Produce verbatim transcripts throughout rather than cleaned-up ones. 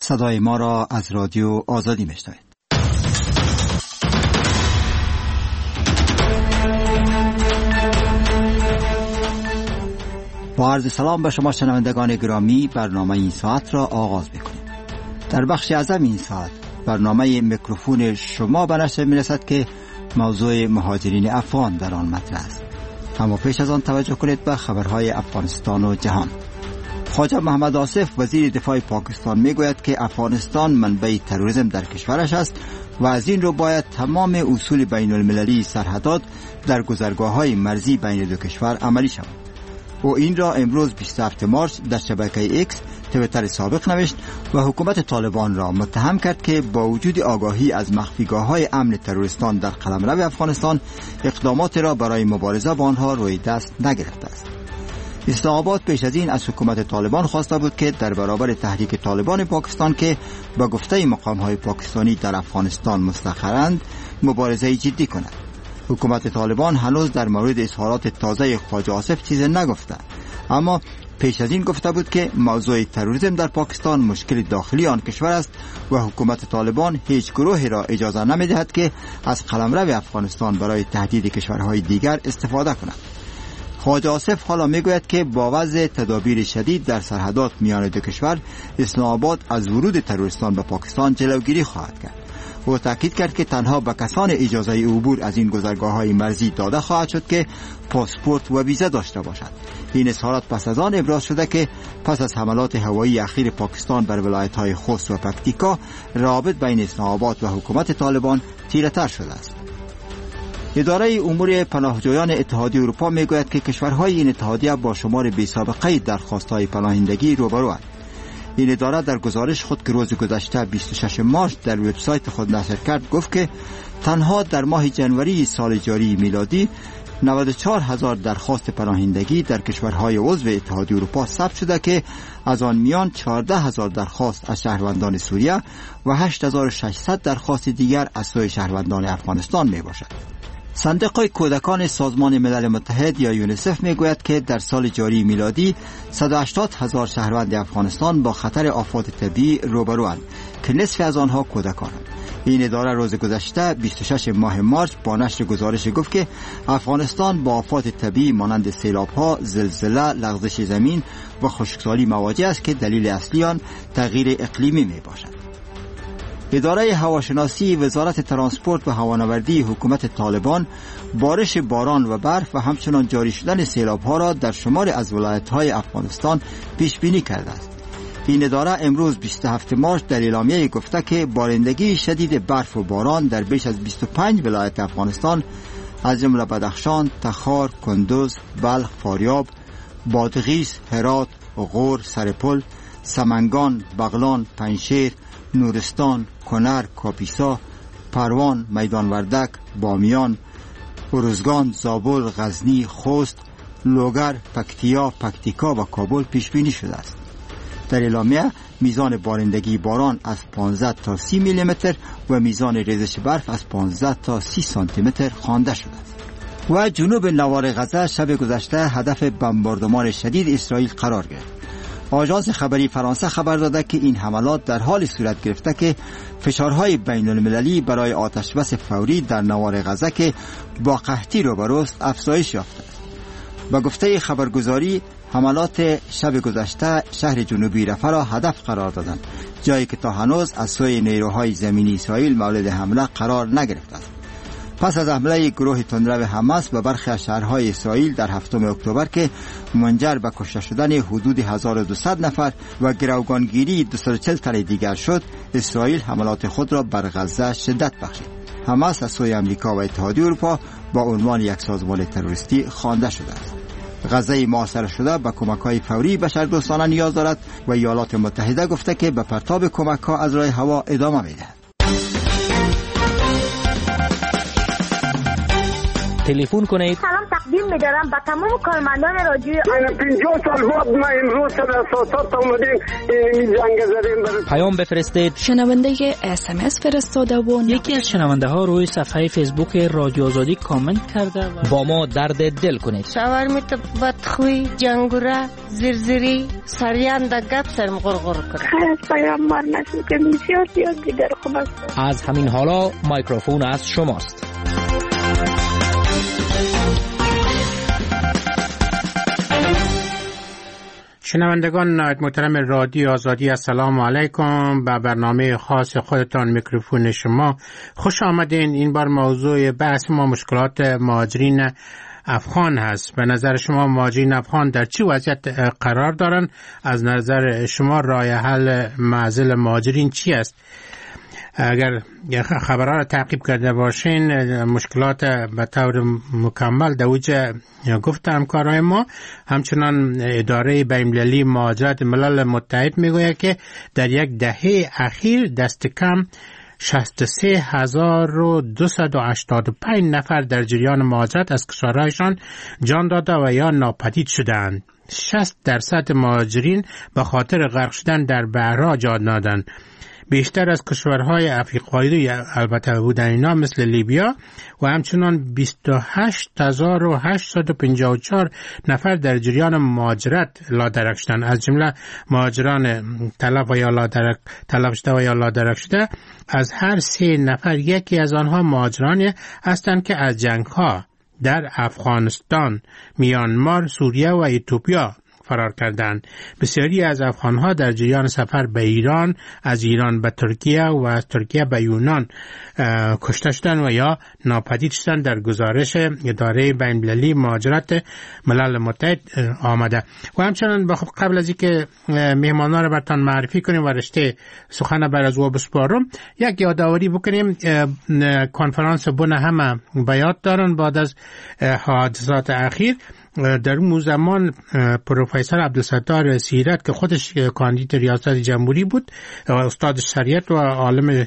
صدای ما را از رادیو آزادی میشنوید. با عرض سلام به شما شنوندگان گرامی، برنامه این ساعت را آغاز می‌کنیم. در بخش اعظم این ساعت برنامه میکروفون شما به نشر می‌رسد که موضوع مهاجرین افغان در آن مطرح است. اما پیش از آن توجه کنید به خبرهای افغانستان و جهان. خواجه محمد آصف وزیر دفاع پاکستان میگوید که افغانستان منبع تروریسم در کشورش است و از این رو باید تمام اصول بین المللی سرحدات در گذرگاه‌های مرزی بین دو کشور عملی شود. او این را امروز بیست و هفتم مارس در شبکه ایکس تویتر سابق نوشت و حکومت طالبان را متهم کرد که با وجود آگاهی از مخفیگاه‌های امن تروریستان در قلمرو افغانستان اقدامات را برای مبارزه با آنها روی دست نگرفته است. اسلام آباد پیش از این از حکومت طالبان خواسته بود که در برابر تحریک طالبان پاکستان که با گفته مقام‌های پاکستانی در افغانستان مستقرند مبارزه جدی کند. حکومت طالبان هنوز در مورد اظهارات تازه خواجه آصف چیزی نگفته، اما پیش از این گفته بود که موضوع تروریسم در پاکستان مشکل داخلی آن کشور است و حکومت طالبان هیچ گروهی را اجازه نمی‌دهد که از قلمرو افغانستان برای تهدید کشورهای دیگر استفاده کند. خواجه آصف حالا میگوید که با وضع تدابیر شدید در سرحدات میان دو کشور، اسلام آباد از ورود تروریستان به پاکستان جلوگیری خواهد کرد. او تاکید کرد که تنها به کسان اجازه عبور از این گذرگاه‌های مرزی داده خواهد شد که پاسپورت و ویزا داشته باشند. این اظهارات پس از آن ابراز شده که پس از حملات هوایی اخیر پاکستان بر ولایت‌های خوست و پکتیکا، روابط بین اسلام آباد و حکومت طالبان تیره‌تر شده است. اداره امور پناهجویان اتحادیه اروپا میگوید که کشورهای این اتحادیه با شمار بی‌سابقه درخواست‌های پناهندگی روبروند. این اداره در گزارش خود که روز گذشته بیست و ششم مارس در وبسایت خود نشر کرد گفت که تنها در ماه جنوری سال جاری میلادی نود و چهار هزار درخواست پناهندگی در کشورهای عضو اتحادیه اروپا ثبت شده که از آن میان چهارده هزار درخواست از شهروندان سوریه و هشت هزار و ششصد درخواست دیگر از سوی شهروندان افغانستان می باشد. صندوق کودکان سازمان ملل متحد یا یونیسف میگوید که در سال جاری میلادی صد و هشتاد هزار شهروند افغانستان با خطر آفات طبیعی روبروند که نصف از آنها کودکانند. این اداره روز گذشته بیست و ششم ماه مارس با نشر گزارش گفت که افغانستان با آفات طبیعی مانند سیلاب‌ها، زلزله، لغزش زمین و خشکسالی مواجه است که دلیل اصلی آن تغییر اقلیمی میباشد. اداره هواشناسی وزارت ترانسپورت و هوانوردی حکومت طالبان بارش باران و برف و همچنان جاری شدن سیلاب‌ها را در شمار از ولایت‌های افغانستان پیش بینی کرده است. این اداره امروز بیست و هفتم مارس در اعلامیه گفته که بارندگی شدید برف و باران در بیش از بیست و پنج ولایت افغانستان از جمله بدخشان، تخار، کندوز، بلخ، فاریاب، بادغیس، هرات، غور، سرپل، سمنگان، بغلان، پنجشیر، نورستان، کنر، کاپیسا، پروان، میدان وردک، بامیان، ارزگان، زابل، غزنی، خوست، لوگر، پکتیا، پکتیکا و کابل پیش بینی شده است. در اعلامیه میزان بارندگی باران از پانزده تا سی میلی متر و میزان ریزش برف از پانزده تا سی سانتی متر خوانده شده است. و جنوب نوار غزه شب گذشته هدف بمباردمان شدید اسرائیل قرار گرفت. آژانس خبری فرانسه خبر داده که این حملات در حال صورت گرفته که فشارهای بین المللی برای آتشبس فوری در نوار غزه که با قحطی روبروست افزایش یافته است. با گفته خبرگزاری حملات شب گذشته شهر جنوبی رفح را هدف قرار دادند، جایی که تا هنوز از سوی نیروهای زمینی اسرائیل مورد حمله قرار نگرفته است. پس از حمله گروه تندرو حماس به برخی از شهرهای اسرائیل در هفتم اکتبر که منجر به کشته شدن حدود هزار و دویست نفر و گروگانگیری دویست و چهل تن دیگر شد، اسرائیل حملات خود را بر غزه شدت بخشید. حماس از سوی امریکا و اتحادیه اروپا با عنوان یک سازمان تروریستی خوانده شده است. غزه محاصره شده به کمک‌های فوری بشردوستانه نیاز دارد و ایالات متحده گفته که به پرتاب کمک‌ها از راه هوا ادامه می‌دهد. تلفن کنید. سلام تقدیم می‌دارم به تمام کارمندان رادیو. من پنجاه سال بعد ما امروز سر اساسات اومدیم این جنگ زدیم. پیام بفرستید. شنونده اس ام اس فرستاده و یکی از شنونده ها روی صفحه فیسبوک رادیو آزادی کامنت کرده و با ما درد دل کنید. شاورمیت بدخوی جنگوره زرزری سریان دا گپ سرم غرغر کنه. خیلی پیام مار نشون که بسیار زیاد دیگر خوب است. از همین حالا مایکروفون از شماست. شنوندگان نهایت محترم رادیو آزادی، السلام علیکم. به برنامه خاص خودتان میکروفون شما خوش آمدین. این بار موضوع بحث ما مشکلات مهاجرین افغان هست. به نظر شما مهاجرین افغان در چه وضعیت قرار دارن؟ از نظر شما راه حل معضل مهاجرین چی است؟ اگر خبرها را تعقیب کرده باشین مشکلات به طور مکمل در اوج گفت همکارای ما. همچنان اداره بین‌المللی مهاجرت ملل متحد میگوید که در یک دهه اخیر دست کم شصت و سه هزار و دویست و هشتاد و پنج نفر در جریان مهاجرت از کشورهایشان جان داده و یا ناپدید شدند. شصت درصد مهاجرین به خاطر غرق شدن در بحرها جان دادند. بیشتر از کشورهای افریقایی البته بودن اینا مثل لیبیا و همچنان بیست و هشت هزار و هشتصد و پنجاه و چهار نفر در جریان مهاجرت لادرک شدند. از جمله مهاجران تلف و یا لادرک تلف شده و یا لادرک شده از هر سه نفر یکی از آنها مهاجرانی هستند که از جنگ‌ها در افغانستان، میانمار، سوریه و اتیوپیا فرار کردند. بسیاری از افغانها در جریان سفر به ایران، از ایران به ترکیه و از ترکیه به یونان کشته شدند و یا ناپدید شدند در گزارش اداره بین‌المللی مهاجرت ملل متحد آمده. و همچنان قبل از اینکه مهمانان را براتون معرفی کنیم و رشته سخن بر از او بسپارم، یک یادآوری بکنیم. کنفرانس بن همه به یاد دارن بعد از حادثات اخیر. در اون زمان پروفسور عبدالستار سیرت که خودش کاندید ریاست جمهوری بود، استاد شریعت و عالم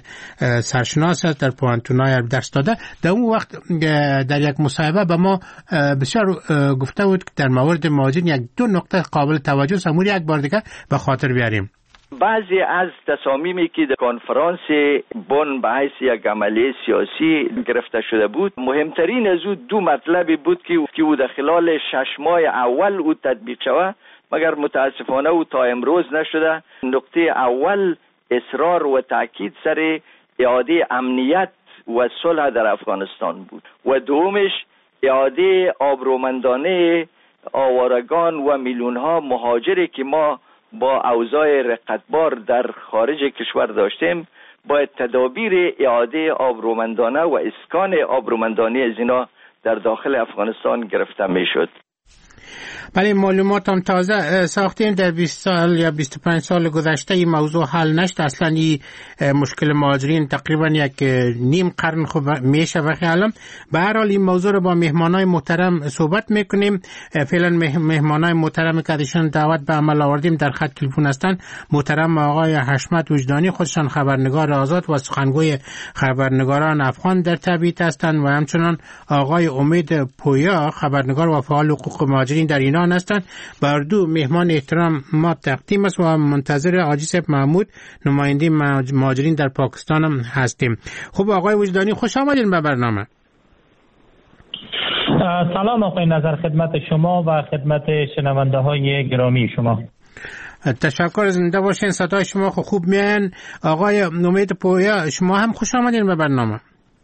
سرشناس است، در پوانتونای درس داده. در اون وقت در یک مصاحبه به ما بسیار گفته بود که در مورد مهاجرین یک دو نکته قابل توجه است. امور یک بار دیگه به خاطر بیاریم. بعضی از تصامیمی که در کنفرانس بن به حیث یک عملیه سیاسی گرفته شده بود، مهمترین از او دو مطلبی بود که که او در خلال شش ماه اول او تطبیق شود، مگر متاسفانه او تا امروز نشده. نقطه اول اصرار و تاکید سر اعاده امنیت و صلح در افغانستان بود و دومش اعاده آبرومندانه آوارگان و میلیون‌ها مهاجری که ما با اوضاع رقتبار در خارج کشور داشتیم، باید تدابیر اعاده آبرومندانه و اسکان آبرومندانه از اینا در داخل افغانستان گرفته میشد. ولی معلومات هم تازه ساختیم در بیست سال یا بیست و پنج سال گذشته این موضوع حل نشد. اصلا این مشکل مهاجرین تقریبا یک نیم قرن خوب میشه و خیالم. به هر حال این موضوع رو با مهمانای محترم صحبت میکنیم. فعلا مهمانای محترم که ازشون دعوت به عمل آوردیم در خط تلفن هستن. محترم آقای حشمت وجدانی، خودشان خبرنگار آزاد و سخنگوی خبرنگاران افغان در تبعید هستند، و همچنان آقای امید پویا، خبرنگار و فعال حقوق مهاجرین در ایران هستند. بر دو مهمان احترام ما تقدیم است و منتظر حاجی صاحب محمود، نماینده مهاجرین در پاکستان هم هستیم. خب آقای وجدانی، خوش آمدین به برنامه. سلام آقای نظر خدمت شما و خدمت شنونده های گرامی شما. تشکر، زنده باشین. صدای شما خوب میان. آقای امید پویا، شما هم خوش آمدین به برنامه.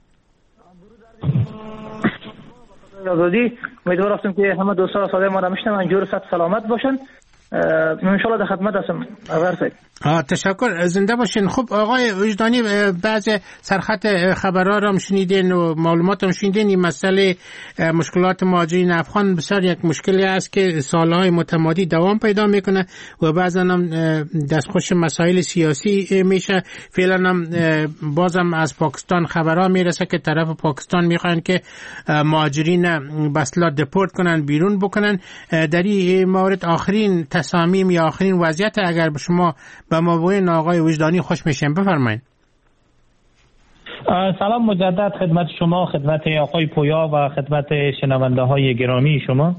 آزادی، امیدوار هستم که همه دوستان صدای ما را میشنون، جور صحت سلامت باشن. ان شاء الله در خدمت هستم. آه تشکر، زنده باشین. خب آقای وجدانی، بعض سرخط خبرها را شنیدین و معلومات هم شنیدین. این مسئله مشکلات مهاجرین افغان بسیار یک مشکلی است که سالهای متمادی دوام پیدا میکنه و بعضا هم دستخوش مسائل سیاسی میشه. فعلا هم بازم از پاکستان خبرها میرسه که طرف پاکستان میخوان که مهاجرین بسلا دپورت کنن، بیرون بکنن. در این مورد آخرین تصامیم یا آخرین وضعیت اگر به شما به ما بگوین آقای وجدانی خوش میشیم، بفرمایید. سلام مجدد خدمت شما، خدمت آقای پویا و خدمت شنونده های گرامی شما.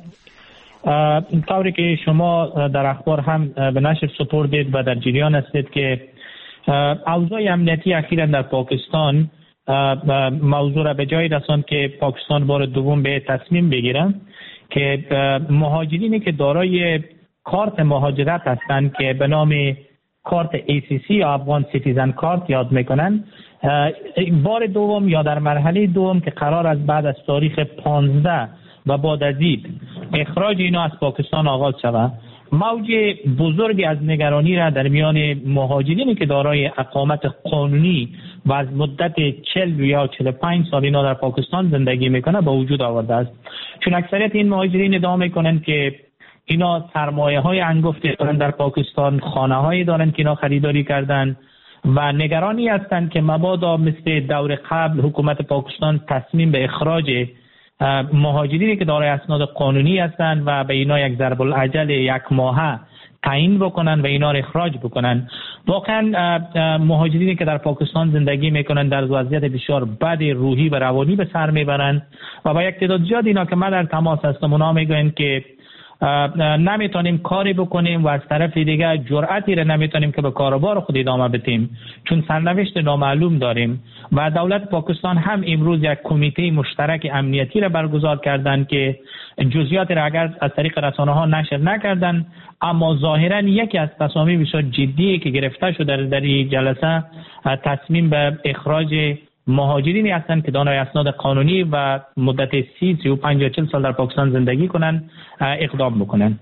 طوری که شما در اخبار هم به نشر سپردید و در جریان هستید که اوضاع امنیتی اخیراً در پاکستان موضوع را به جای رساند که پاکستان بار دوم به تصمیم بگیرن که مهاجرینی که دارای کارت مهاجرت هستند که به نام کارت ای سی سی یا افغان سیتیزن کارت یاد میکنن، بار دوم یا در مرحله دوم که قرار است بعد از تاریخ پانزده و بعد از عید اخراج اینا از پاکستان آغاز شود، موج بزرگی از نگرانی را در میان مهاجرینی که دارای اقامت قانونی و از مدت چهل یا چهل و پنج سال اینا در پاکستان زندگی میکنه به وجود آورده است. چون اکثریت این مهاجرین ادعا میکنند که اینا سرمایه های انگفتی دارن در پاکستان، خانه هایی دارن که اینا خریداری کردن و نگرانی هستند که مبادا مثل دور قبل حکومت پاکستان تصمیم به اخراج مهاجرینی که دارای اسناد قانونی هستند و به اینا یک ضرب الاجل یک ماهه تعیین بکنن و اینا را اخراج بکنن. واقعا مهاجرینی که در پاکستان زندگی میکنن در وضعیت بسیار بد روحی و روانی به سر میبرن و با یک تعداد زیاد اینا که من در تماس هستم اونا میگن که نمیتونیم کاری بکنیم و از طرف دیگه جرأتی را نمیتونیم که به کاروبار خود ادامه بدیم چون سرنوشت نامعلوم داریم. و دولت پاکستان هم امروز یک کمیته مشترک امنیتی را برگزار کردند که جزئیات را اگر از طریق رسانه ها نشر نکردند، اما ظاهرا یکی از تصامیم بسیار جدی که گرفته شده در این جلسه تصمیم به اخراج مهاجرینی هستند که دارای اسناد قانونی و مدت سی سی و پنج یا چهل سال در پاکستان زندگی کنند اقدام بکنند.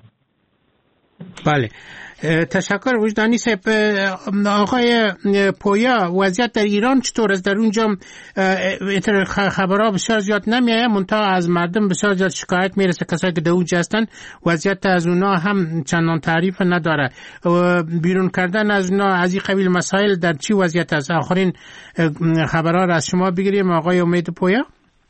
بله، تشکر وجدانی صاحب. آقای پویا، وضعیت در ایران چطور است؟ در اونجا خبرها بسیار زیاد نمیایه، منتها از مردم بسیار زیاد شکایت میرسه، کسایی که در اونجا هستن وضعیت از اونا هم چندان تعریف نداره. بیرون کردن از اونا از این قبیل مسائل در چی وضعیت است؟ آخرین خبرها را از شما بگیریم آقای امید پویا.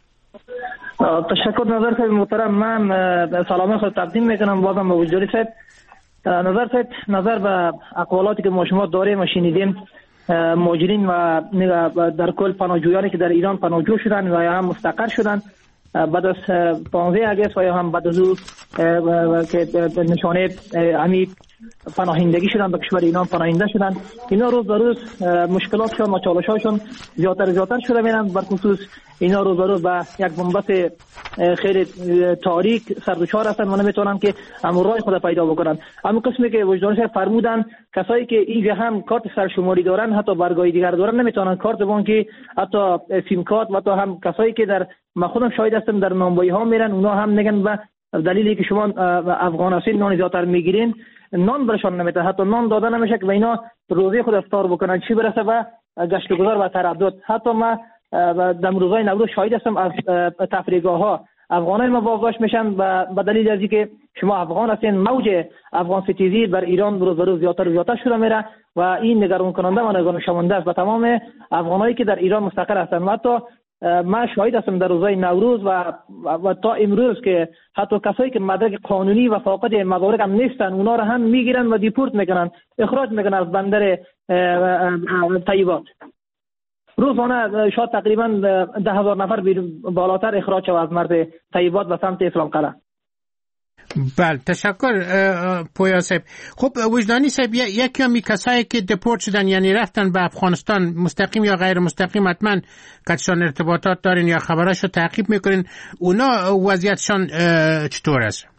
تشکر نظر صاحب محترم. من سلام خود تقدیم میکنم بازم به وجدانی صاحب. نظر صاحب نظر به اقوالاتی که ما شما داریم و شنیدیم، مهاجرین و در کل پناهجویانی که در ایران پناهجو شدن و یا هم مستقر شدن بعد از پانزده آگوست و یا هم بعد از او که نشانه همی پناهندگی شدن به کشور ایران پناهنده شدن، اینا روز به روز مشکلاتشون و چالش‌هاشون زیادتر زیادتر شده میرن. بر خصوص اینا روز به روز به یک بنبست خیلی تاریک سردوچار هستن و نمیتونن که امورای خود پیدا بکنن. اما قسمی که وجدانی صاحب فرمودن کسایی که اینجا هم کارت سرشماری دارن حتی برگای دیگر دارن نمیتونن کارت بانکی، حتی سیم کارت و حتی هم کسایی که در ما خودم شاهد هستم در نانوایی ها میرن، اونا هم میگن به دلیلی که شما افغان هستین نان زیادتر میگیرین نان برشان نمیده، حتی نان داده نمیشه که به اینا روزی خود افطار بکنن، چی برسه به گشت و گذار و تردد. حتی ما در روزهای نوروز شاهد هستم از تفریحگاه ها افغانای ما بازداشت میشن و به دلیل از اینکه شما افغان هستین موج افغان ستیزی بر ایران روز به روز زیادتر و زیادتر شده میره و این نگران کننده و نگران شونده است به تمام افغانایی که در ایران مستقر هستند. و حتی ما شاهد هستم در روزهای نوروز و, و تا امروز که حتی کسایی که مدرک قانونی و فاقد مدارک هم نیستن اونا رو هم میگیرن و دیپورت میکنن، اخراج میکنن از بندر طیبات. روزانه شاید تقریبا ده هزار نفر بالاتر اخراج شد از مرز طیبات و سمت اسلام قلعه. بله، تشکر پویا صاحب. خب وجدانی صاحب، یکی همی کسایی که دپورت شدن یعنی رفتن به افغانستان مستقیم یا غیر مستقیم، حتما کتشان ارتباطات دارین یا خبرش رو تعقیب میکنین، اونا وضعیتشان چطور است؟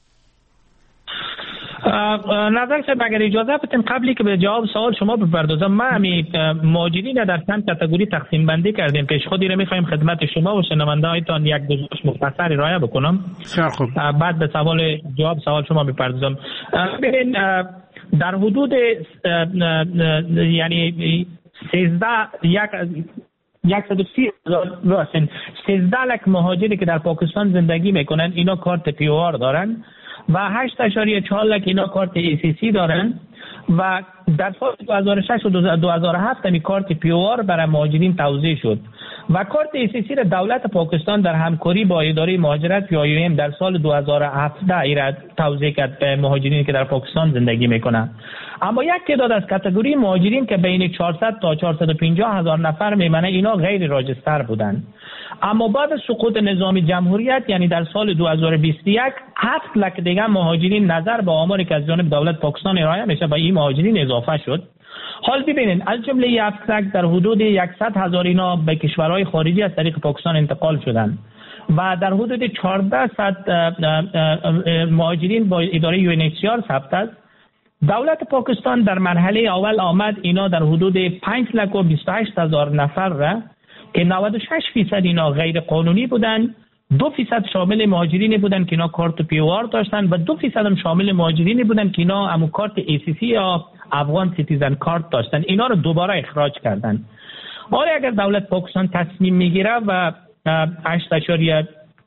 نظر صاحب اگر اجازه بدین قبلی که به جواب سوال شما بپردازم، ما همی مهاجرین در چند کاتگوری تقسیم بندی کردیم که خودی رو میخوایم خدمت شما و شنونده هایتان یک گزارش مختصری ارائه بکنم. خوب. بعد به سوال جواب سوال شما بپردازم. ببین در حدود یعنی سیزده یک صد و سی هزار سیزده لک مهاجری که در پاکستان زندگی میکنن اینا کارت پی او آر دارن و هشت اشاریه چهار لک اینا کارت ای سی سی دارن و در سال دو هزار و شش و دو هزار و هفت می کارت پیوار برای مهاجرین توزیع شد و کارت ایسیسی را دولت پاکستان در همکاری با اداره مهاجرت پی آی ام در سال دو هزار و هفده ایراد توزیع کرد به مهاجرین که در پاکستان زندگی میکنند. اما یک تعداد از کاتگوری مهاجرین که بین چهارصد تا چهارصد و پنجاه هزار نفر میمانه اینا غیر راجستر بودند. اما بعد سقوط نظام جمهوریت یعنی در سال دو هزار و بیست و یک هفت لک دیگر مهاجرین نظر به آماری که از جانب دولت پاکستان ارائه میشه به این مهاجرین اضافه شد. حال ببینید از جمله هفت لک در حدود صد هزار اینا به کشورهای خارجی از طریق پاکستان انتقال شدند و در حدود چهارصد مهاجرین با اداره یو ان اچ سی آر ثبت است. دولت پاکستان در مرحله اول آمد اینا در حدود پنج لک و بیست و هشت هزار نفر را که نود و شش فیصد اینا غیر قانونی بودند، دو فیصد شامل مهاجرینی بودند که اینا کارت پی او آر داشتند و دو فیصد هم شامل مهاجرینی بودند که اینا همون کارت ای سی سی یا افغان سیتیزن کارت داشتند. اینا رو دوباره اخراج کردند. حالا اگر دولت پاکستان تصمیم میگیره و هشت اشاریه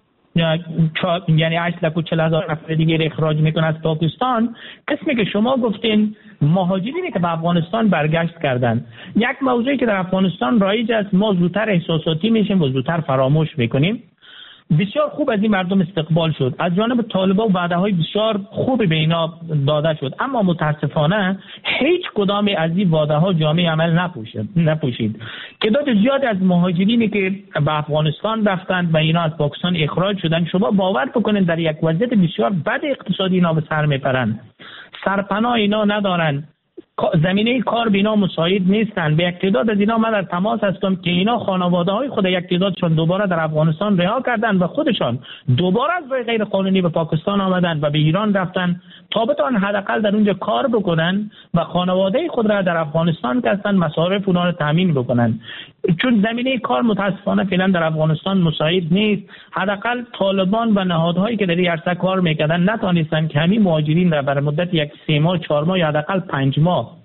یعنی هشت لک و چهل هزار نفر دیگه اخراج میکنه از پاکستان، قسمی که شما گفتین مهاجرینی که به افغانستان برگشت کردن، یک موضوعی که در افغانستان رایج است، ما زودتر احساساتی میشیم و زودتر فراموش میکنیم. بسیار خوب از این مردم استقبال شد، از جانب طالبان وعده های بسیار خوبی به اینا داده شد، اما متاسفانه هیچ کدام از این وعده ها جامعه عمل نپوشید نپوشید تعداد زیاد از مهاجرینی که به افغانستان رفتند و اینا از پاکستان اخراج شدند، شما باور بکنید در یک وضعیت بسیار بد اقتصادی اینا به سر میپرند، سرپناه اینا ندارند، زمینه کار به اینا مساعد نیستن. به یک تعداد از اینا من در تماس هستم که اینا خانواده های خود یک تعدادشون دوباره در افغانستان رها کردن و خودشان دوباره از راه غیر قانونی به پاکستان آمدن و به ایران رفتن تا بتوان حداقل در اونجا کار بکنن و خانواده خود را در افغانستان که هستن مصارف اونا رو تامین بکنن. چون زمینه کار متاسفانه فعلا در افغانستان مساعد نیست، حداقل طالبان و نهادهایی که در این عرصه کار میکردن نتونستن که همین مهاجرین را برای مدت یک سه ماه چهار ماه یا حداقل پنج ماه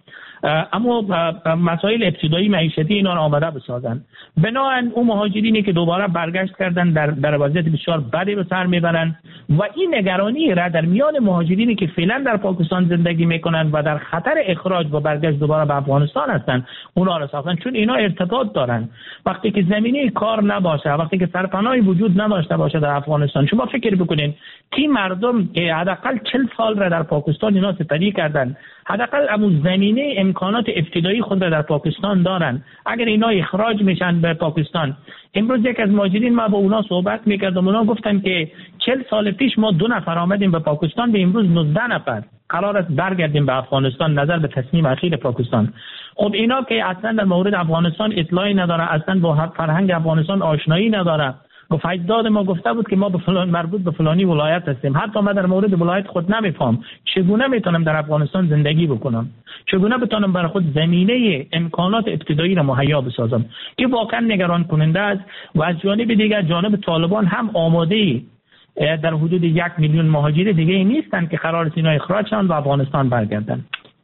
اما مسائل ابتدایی معیشتی اینا رو آماده بسازن. بنابراین اون مهاجرینی که دوباره برگشت کردن در در وضعیت بسیار بدی به سر میبرن و این نگرانی را در میان مهاجرینی که فعلا در پاکستان زندگی میکنن و در خطر اخراج و برگشت دوباره به افغانستان هستن اونا رو ساختن، چون اینا ارتباط دارن. وقتی که زمینه کار نباشه، وقتی که سرپناهی وجود نداشته باشه در افغانستان، شما فکر بکنین کی مردم که حداقل چهل سال را در پاکستان اینا سپری کردن، حداقل همون زمینه امکانات ابتدایی خود را در پاکستان دارن، اگر اینا اخراج میشن به پاکستان. امروز یک از مهاجرین ما با اونا صحبت میکردم، اونا گفتن که چهل سال پیش ما دو نفر آمدیم به پاکستان، به امروز نوزده نفر قرار است برگردیم به افغانستان نظر به تصمیم اخیر پاکستان. خب اینا که اصلا در مورد افغانستان اطلاعی نداره، اصلا با فرهنگ افغانستان آشنایی نداره، گفت اجداد ما گفته بود که ما به فلان مربوط به فلانی ولایت هستیم، حتی من در مورد ولایت خود نمیفهم، چگونه میتونم در افغانستان زندگی بکنم، چگونه بتونم برای خود زمینه امکانات ابتدایی را مهیا بسازم، که واقعا نگران کننده است. و از جانب دیگر جانب طالبان هم آماده در حدود یک میلیون مهاجر دیگه نیستن که قرار است اینا اخراج شوند و افغانستان برگردن.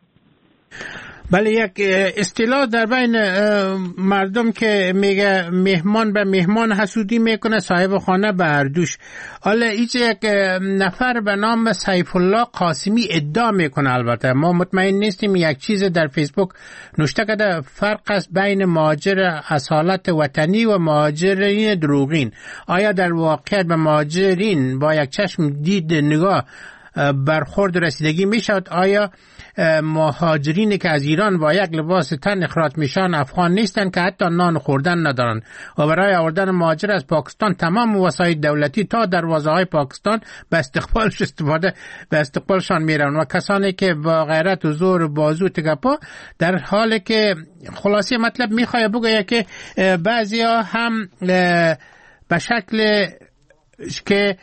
بله، یک اصطلاح در بین مردم که میگه مهمان به مهمان حسودی میکنه، صاحب خانه به اردوش. حالا ایچ یک نفر به نام سیف الله قاسمی ادعا میکنه، البته ما مطمئن نیستیم، یک چیز در فیسبوک نوشته کرده فرق است بین مهاجر اصالت وطنی و مهاجرین دروغین. آیا در واقعیت به مهاجرین با یک چشم دید نگاه برخورد رسیدگی میشود؟ آیا مهاجرینی که از ایران با یک لباس تن اخراج میشن افغان نیستن که حتی نان خوردن ندارن و برای آوردن مهاجر از پاکستان تمام وسایل دولتی تا دروازه های پاکستان به استقبالش استفاده به استقبالشان میرن و کسانی که با غیرت و زور و بازو تکپا، در حالی که خلاصی مطلب میخواد بگه که بعضیا هم به شکل که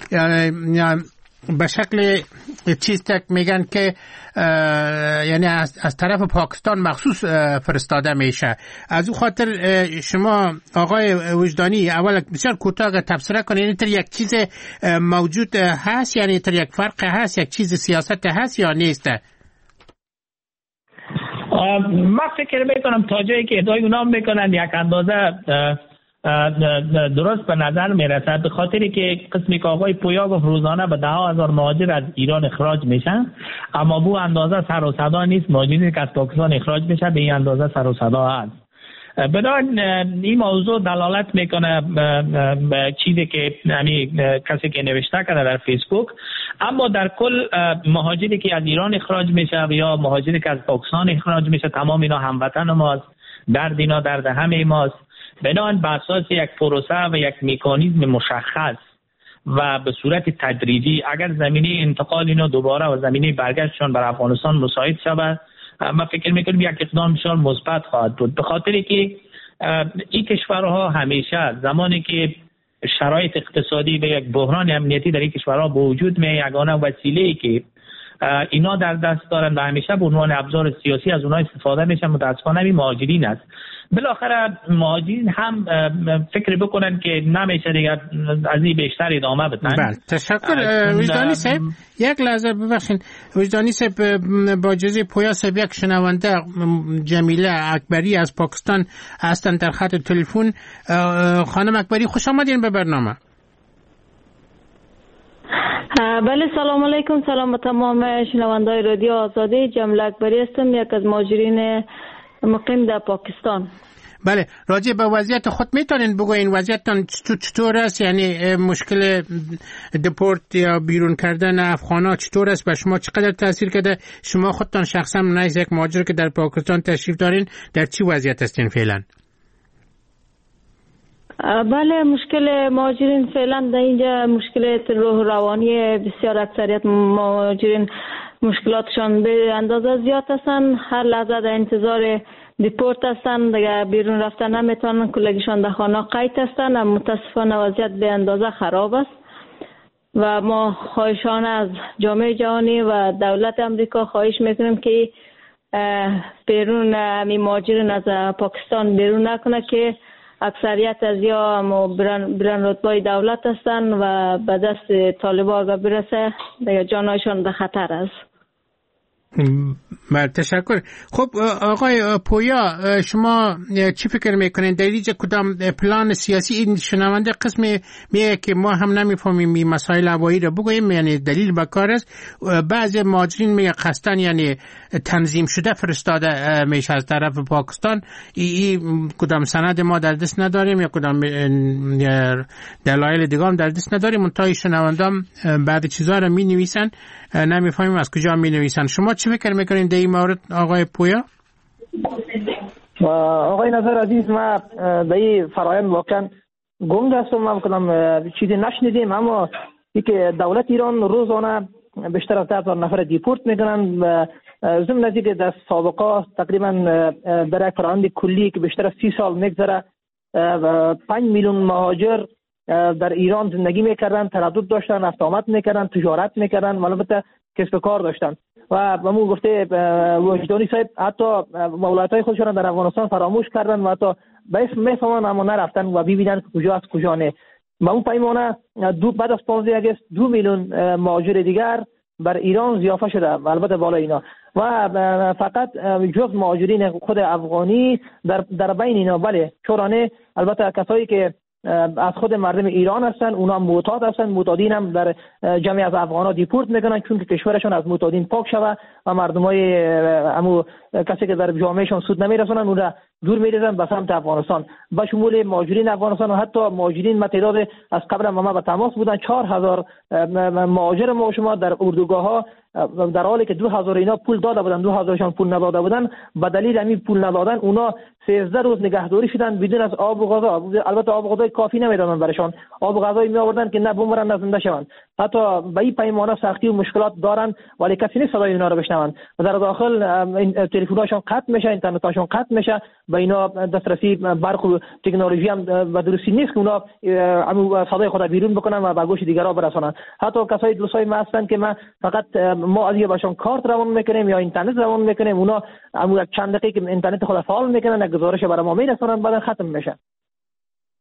به شکل چیز تک میگن که یعنی از, از طرف پاکستان مخصوص فرستاده میشه. از او خاطر شما آقای وجدانی اول بسیار کوتاه تفسیر کنید، یعنی تر یک چیز موجود هست، یعنی تر یک فرق هست، یک چیز سیاست هست یا نیست؟ من فکر میکنم تا جایی که ادعای اونا میکنن یک اندازه درست به نظر میرسد، به خاطری که قسمی که آقای پویا گفت روزانه به ده ها هزار مهاجر از ایران اخراج میشن، اما بو اندازه سر و صدا نیست. مهاجرینی که از پاکستان اخراج میشه به این اندازه سر و صدا هست. بنابراین این موضوع دلالت میکنه به چیزی که یعنی کسی که نوشته کرده در فیسبوک. اما در کل مهاجری که از ایران اخراج میشه یا مهاجری که از پاکستان اخراج میشه، تمام اینا هموطن ماست، درد اینا درد همه ماست. بنابراین به اساس یک پروسه و یک مکانیزم مشخص و به صورت تدریجی اگر زمینه انتقال اینا دوباره و زمینه برگشتشان بر افغانستان مساعد شود، ما فکر میکنیم یک اقدام بسیار مثبت خواهد بود. به خاطری که این کشورها همیشه زمانی که شرایط اقتصادی و یک بحران امنیتی در این کشورها به وجود می، یگانه وسیله‌ای که اینا در دست دارن و همیشه به عنوان ابزار سیاسی از اونها استفاده میشن متاسفانه این مهاجرین است. بالاخره مهاجرین هم فکر بکنن که نمیشه دیگه از این بیشتر ادامه بدن. بله تشکر وجدانی صاحب. یک لحظه ببخشید وجدانی صاحب، با اجازه پویا صاحب یک شنونده جمیله اکبری از پاکستان هستن در خط تلفن. خانم اکبری خوش آمدین به برنامه. بله سلام علیکم، سلام به تمام شنوندای رادیو آزادی. جمیله اکبری هستم، یک از مهاجرین مقیم در پاکستان. بله، راجع به وضعیت خود میتونین بگوین وضعیتتان چطور است؟ یعنی مشکل دپورت یا بیرون کردن افغانا چطور است؟ به شما چقدر تاثیر کرده؟ شما خودتان شخصا نیز یک مهاجر که در پاکستان تشریف دارین، در چی وضعیت هستین فعلا؟ بله، مشکل مهاجرین فعلا در اینجا مشکل روح روانی بسیار اکثریت مهاجرین مشکلاتشان به اندازه زیاد هستن. هر لحظه در انتظار دیپورت هستن، دیگه بیرون رفتن نمیتونن، کلگیشان در خانه قید هستن. متاسفانه وضعیت به اندازه خراب است و ما خواهشانه از جامعه جهانی و دولت امریکا خواهش میکنیم که بیرون می مهاجرین از پاکستان بیرون نکنه که اکثریت از یا برن رتبه دولت هستن و به دست طالبان اگر برسه دیگه جانایشان در خطر است. بله تشکر. خب آقای پویا، شما چی فکر میکنین در اینجا کدام پلان سیاسی؟ این شنونده قسم میگه که ما هم نمیفهمیم این مسائل هوایی رو بگوییم، یعنی دلیل به کار است. بعضی مهاجرین میگه قصدن یعنی تنظیم شده فرستاده میشه از طرف پاکستان. این کدام سند ما در دست نداریم یا کدام دلایل دیگه هم در دست نداریم. منتهای شنوندم بعد چیزا رو می نویسن، نمیفهمیم از کجا می نویسن. شما چی فکر میکنین در این مورد آقای پویا؟ آقای نظر عزیز، ما در این فرایند واقعا گنگ هستم. ما کنم چیزی نشنیدیم، اما اینکه دولت ایران روزانه بیشتر از ده هزار نفر دیپورت میکنن و ضمن از اینکه در سابقه تقریبا در یک فرایند کلی که بیشتر از سی سال میگذره و پنج میلیون مهاجر در ایران زندگی میکردن، تردد داشتن، رفت آمد میکردن، تجارت میکردن، البته کسب کار داشتن و همون گفته وجدانی صاحب حتی ولایت‌های خودشون در افغانستان فراموش کردن و حتی به اسم میفهمن اما نرفتن و ببینن کجا است کجا نه. با اون پیمانه دو بعد از پانزده آگوست دو میلیون مهاجر دیگر بر ایران ضیافه شده و البته بالا اینا و فقط جز مهاجرین خود افغانی در در بین اینا بله چورانه البته کسایی که از خود مردم ایران هستن اونا معتاد هستن، معتادین هم در جمعی از افغانا دیپورت میکنن چون که کشورشون از معتادین پاک شوه و مردمای همو کسی که در جامعهشون سود نمیرسونن اونها دور میریزن به سمت افغانستان. با شمول مهاجرین افغانستان و حتی مهاجرین متعداد از قبل ما به تماس بودن چهار هزار مهاجر ما شما در اردوگاه ها در حالی که دو هزار اینا پول داده بودن، دو هزارشان پول نداده بودن، به دلیل همین پول ندادن اونا سیزده روز نگهداری شدن بدون از آب و غذا. البته آب و غذای کافی نمیدادن برشان، آب و غذایی می آوردن که نه بمرن نه زنده شوند. حتی به این پیمانه سختی و مشکلات دارن ولی کسی نیست صدای اونا رو بشنون و در داخل تلفن‌هاشون قطع میشه، اینترنت‌هاشون قطع میشه، به اینا دسترسی برق و تکنولوژی هم به درستی نیست که اونا صدای خود بیرون بکنن و به گوش دیگرها برسونن. حتی کسای دوستای ما هستن که ما فقط ما از باشون کارت روان میکنیم یا اینترنت روان میکنیم، اونا همون چند دقیقه که اینترنت خود فعال میکنن یک گزارش برای ما میرسونن بعد ختم میشه.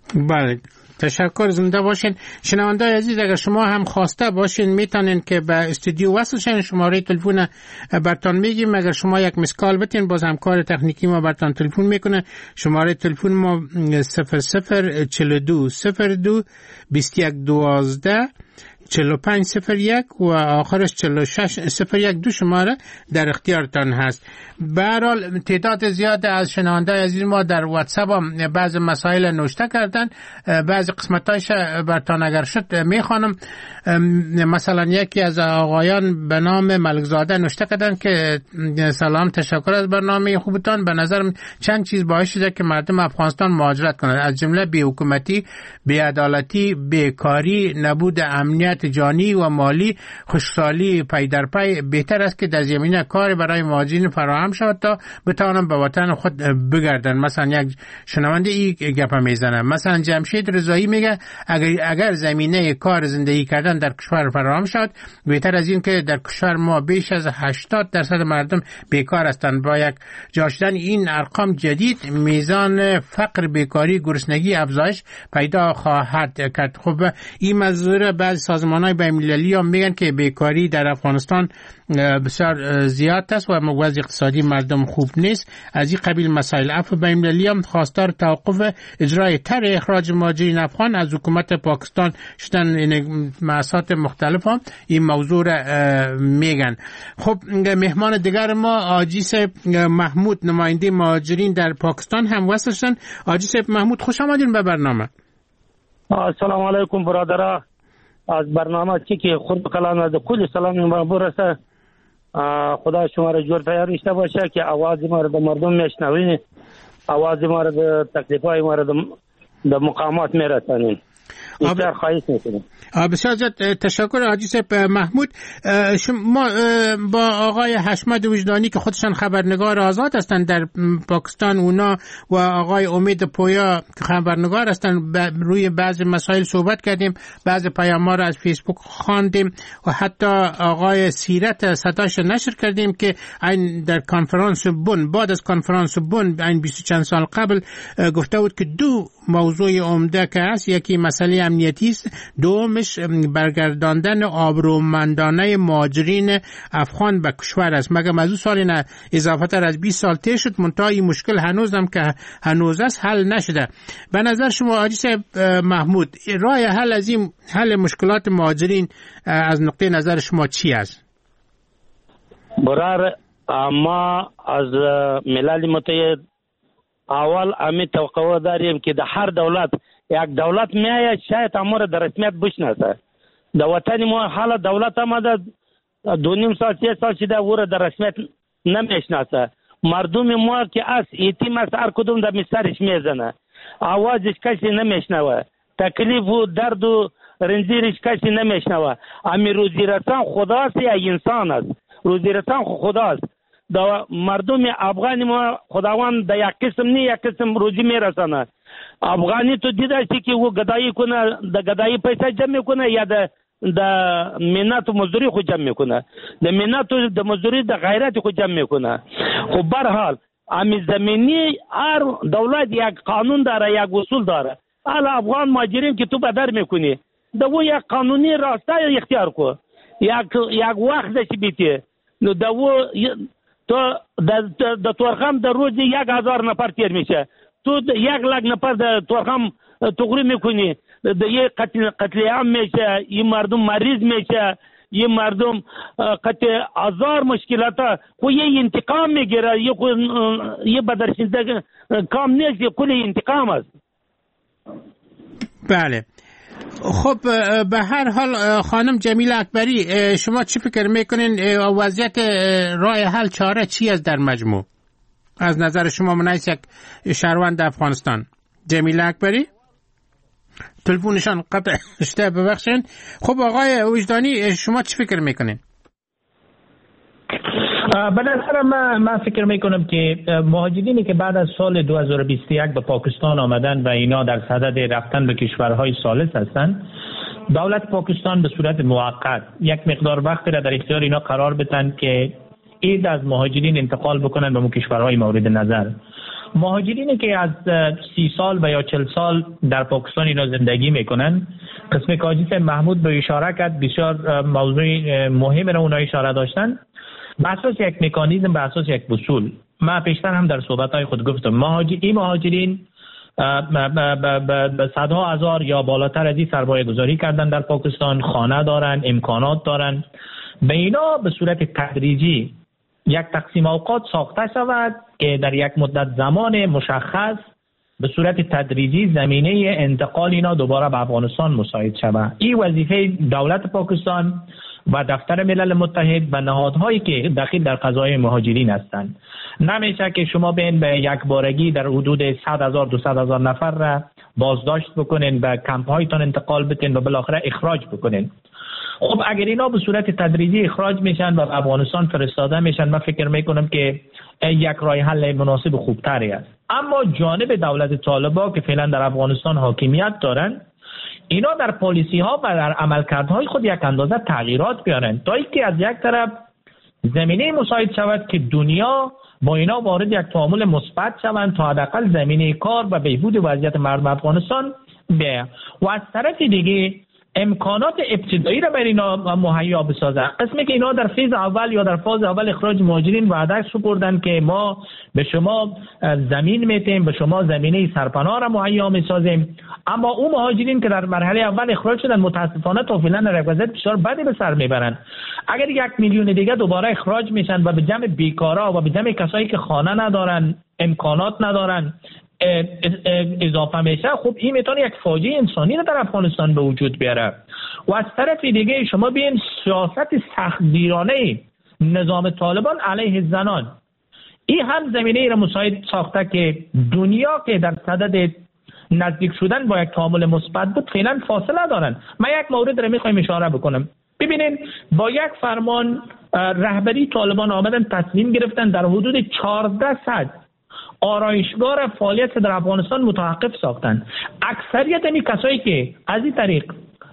بله، تشکر، زنده باشین. شنونده عزیز، اگر شما هم خواسته باشین میتونین که به استودیو وصل شین. شماره تلفن برتان میگیم، اگر شما یک مسکال بتین باز همکار تکنیکی ما برتان تلفن میکنه. شماره تلفن ما صفر صفر چهل و دو صفر دو بیست و یک دوازده چهل و پنج صفر یک و آخرش چهل و شش صفر یک دو شماره در اختیارتان هست. به هر حال تعداد زیاد از شنونده عزیز ما در واتساپ هم بعض مسائل نوشته کردن، بعض قسمتایش برتان اگر شد میخوانم. مثلا یکی از آقایان به نام ملکزاده نوشته کردن که سلام، تشکر از برنامه خوبتان. به نظرم چند چیز باعث شده که مردم افغانستان مهاجرت کنند، از جمله بی‌حکومتی، بی‌عدالتی، بیکاری، نبود امنیت جانی و مالی، خوشحالی پی در پی. بهتر است که در زمینه کار برای مهاجرین فراهم شود تا بتوانند به وطن خود بگردند. مثلا یک شنونده این گپ میزنه، مثلا جمشید رضایی میگه اگر اگر زمینه کار زندگی کردن در کشور فراهم شد، بهتر از این که در کشور ما بیش از هشتاد درصد مردم بیکار هستند. با یک جاشدن این ارقام جدید میزان فقر، بیکاری، گرسنگی افزایش پیدا خواهد کرد. خب این موضوع بعضی سازمان‌های بین‌المللی هم میگن که بیکاری در افغانستان بسیار زیاد است و وضع اقتصادی مردم خوب نیست. از این قبیل مسائل. عفو بین‌المللی هم خواستار توقف اجرای طرح اخراج مهاجرین افغان از حکومت پاکستان شدن. این مؤسسات مختلف هم این موضوع را میگن. خب مهمان دیگر ما حاجی صاحب محمود، نماینده مهاجرین در پاکستان هم وصل شدن. حاجی صاحب محمود، خوش آمدین به برنامه. السلام علیکم برادرها. از برنامه چی که خود کلام از کل سلام ما برسه. خدا شما را جور تیار نشته باشه که آواز ما را به مردم میشنوین، آواز ما را به تکلیفای ما را به مقامات میرسانین. بسیار خواهش میکنم. بسیار زیاد تشکر حاجی صاحب محمود. ما با آقای حشمت وجدانی که خودشان خبرنگار آزاد هستند در پاکستان، اونا و آقای امید پویا که خبرنگار هستند روی بعض مسائل صحبت کردیم، بعض پیام‌ها را از فیسبوک خواندیم و حتی آقای سیرت صداش نشر کردیم که این در کنفرانس بن، بعد از کنفرانس بن این بیست چند سال قبل گفته بود که دو موضوع عمده که هست، یکی مسئله امنیتی است، دومش برگرداندن آبرومندانه مهاجرین افغان به کشور است. مگر از سال نه اضافه تر از بیست سال طی شد، منتها این مشکل هنوز هم که هنوز است حل نشده. به نظر شما حاجی صاحب محمود راه حل از این حل مشکلات مهاجرین از نقطه نظر شما چی است؟ برار ما از ملل متحد اول امی توقع داریم که در هر دولت یک دولت میآید شاید امور در رسمیت بشناسه. در وطن ما حالا دولت ما در دو نیم سال سه سال شده او را در رسمیت نمیشناسه. مردم ما که از یتیم است، هر کدوم در سرش میزنه، آوازش کسی نمیشنوه، تکلیف و درد و رنجیرش کسی نمیشنوه. امی روزی رسان خداست یا انسان است؟ روزی رسان خداست. دا مردم افغانی ما خداوند در یک قسم نه یک قسم روزی میرسانه. افغانی تو دیده که او گدایی کنه، در گدایی پیسه جمع میکنه یا در د منات مزدوری خو جمع میکنه، د منات د مزدوری د غیرت خو جمع میکنه. خب به هر حال امی زمینی هر دولت یک قانون داره، یک اصول داره. حالا افغان مهاجرین که تو بدر میکنی دو یک قانونی راسته اختیار کو، یک یک وقت داشتی بیتی نو دو تو د تورخم در روز یک هزار نفر تیر میشه، تو یک لک نفر د تورخم تغری میکنی، د یه قتل قتل عام میشه، یه مردم مریض میشه، یه مردم قتل هزار مشکلات خو یه انتقام میگیره، یه خو یه بدرشنده کام نیست، یه کلی انتقام است. بله. خب به هر حال خانم جمیله اکبری، شما چی فکر میکنین وضعیت راه حل چاره چی است در مجموع از نظر شما من یک شهروند افغانستان؟ جمیله اکبری تلفنشان قطع شده، ببخشین. خب آقای وجدانی شما چی فکر میکنین؟ به نظر من من فکر میکنم که مهاجرینی که بعد از سال دو هزار و بیست و یک به پاکستان آمدن و اینا در صدد رفتن به کشورهای ثالث هستند، دولت پاکستان به صورت موقت یک مقدار وقت را در اختیار اینا قرار بدن که اید از مهاجرین انتقال بکنن به کشورهای مورد نظر. مهاجرینی که از سی سال و یا چل سال در پاکستان اینا زندگی میکنن، قسم کاجی سے محمود به اشاره کرد، بسیار موضوع مهم را اونها اشاره داشتن. به اساس یک مکانیزم، به اساس یک اصول، من پیشتر هم در صحبت‌های خود گفتم، مهاجر این مهاجرین به صدها هزار یا بالاتر از این سرمایه گذاری کردن در پاکستان، خانه دارن، امکانات دارن. به اینا به صورت تدریجی یک تقسیم اوقات ساخته شود که در یک مدت زمان مشخص به صورت تدریجی زمینه انتقال اینا دوباره به افغانستان مساعد شود. این وظیفه دولت پاکستان و دفتر ملل متحد و نهادهایی که دخیل در قضای مهاجرین هستند. نمیشه که شما بین به یک بارگی در حدود صد هزار دویست هزار نفر را بازداشت بکنین، به کمپ هایتان انتقال بدین و بالاخره اخراج بکنین. خب اگر اینا به صورت تدریجی اخراج میشن و افغانستان فرستاده میشن، من فکر میکنم که یک راه حل مناسب خوبتری است. اما جانب دولت طالبان که فعلا در افغانستان حاکمیت دارن، اینا در پالیسی ها و در عملکردهای خود یک اندازه تغییرات بیارن تا اینکه از یک طرف زمینه مساعد شود که دنیا با اینا وارد یک تعامل مثبت شوند تا حداقل زمینه کار و بهبود وضعیت مردم افغانستان بیاید، و از طرف دیگه امکانات ابتدایی را برای اینا مهیا بسازه. قسمی که اینا در فیز اول یا در فاز اول اخراج مهاجرین وعده سپردن که ما به شما زمین میتیم، به شما زمینه سرپناه را مهیا میسازیم، اما اون مهاجرین که در مرحله اول اخراج شدن متاسفانه تا فعلا در وضعیت بسیار بدی به سر میبرن. اگر یک میلیون دیگه دوباره اخراج میشن و به جمع بیکارا و به جمع کسایی که خانه ندارن، امکانات ندارن اضافه میشه، خب این میتونه یک فاجعه انسانی رو در افغانستان به وجود بیاره. و از طرف دیگه شما ببین سیاست سختگیرانه نظام طالبان علیه زنان، این هم زمینه ای را مساعد ساخته که دنیا که در صدد نزدیک شدن با یک تعامل مثبت بود فعلا فاصله دارن. من یک مورد را میخوایم اشاره بکنم. ببینید با یک فرمان رهبری طالبان آمدن تصمیم گرفتن در حدود چهارده صد آرایشگاه فعالیت در افغانستان متوقف ساختن. اکثریت این کسایی که از این طریق